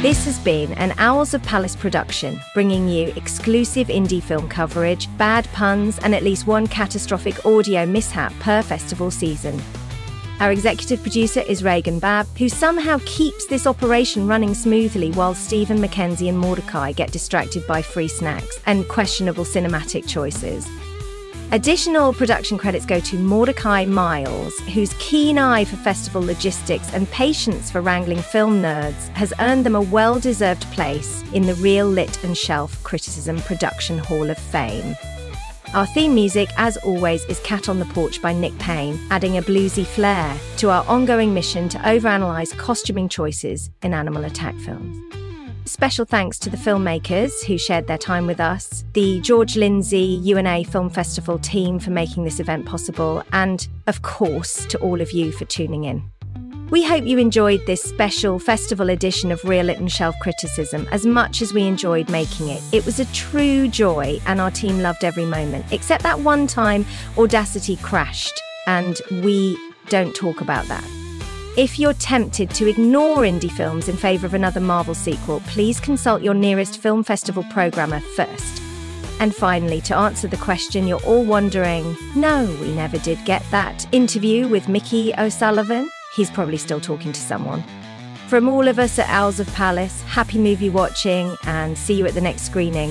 This has been an Owls of Palace production, bringing you exclusive indie film coverage, bad puns, and at least one catastrophic audio mishap per festival season. Our executive producer is Reagan Babb, who somehow keeps this operation running smoothly while Stephen, Mackenzie, and Mordecai get distracted by free snacks and questionable cinematic choices. Additional production credits go to Mordecai Miles, whose keen eye for festival logistics and patience for wrangling film nerds has earned them a well-deserved place in the Real Lit and Shelf Criticism Production Hall of Fame. Our theme music, as always, is Cat on the Porch by Nick Payne, adding a bluesy flair to our ongoing mission to overanalyze costuming choices in animal attack films. Special thanks to the filmmakers who shared their time with us, the George Lindsay U N A Film Festival team for making this event possible, and, of course, to all of you for tuning in. We hope you enjoyed this special festival edition of Real Lit and Shelf Criticism as much as we enjoyed making it. It was a true joy, and our team loved every moment, except that one time Audacity crashed, and we don't talk about that. If you're tempted to ignore indie films in favour of another Marvel sequel, please consult your nearest film festival programmer first. And finally, to answer the question you're all wondering, no, we never did get that interview with Mickey O'Sullivan. He's probably still talking to someone. From all of us at Owls of Palace, happy movie watching and see you at the next screening.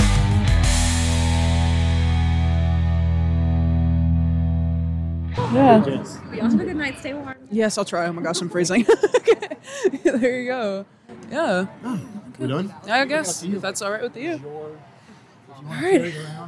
Yeah. Y'all have a good night. Stay warm. Yes, I'll try. Oh my gosh, I'm freezing. There you go. Yeah. We done? I guess, if that's all right with you. All right.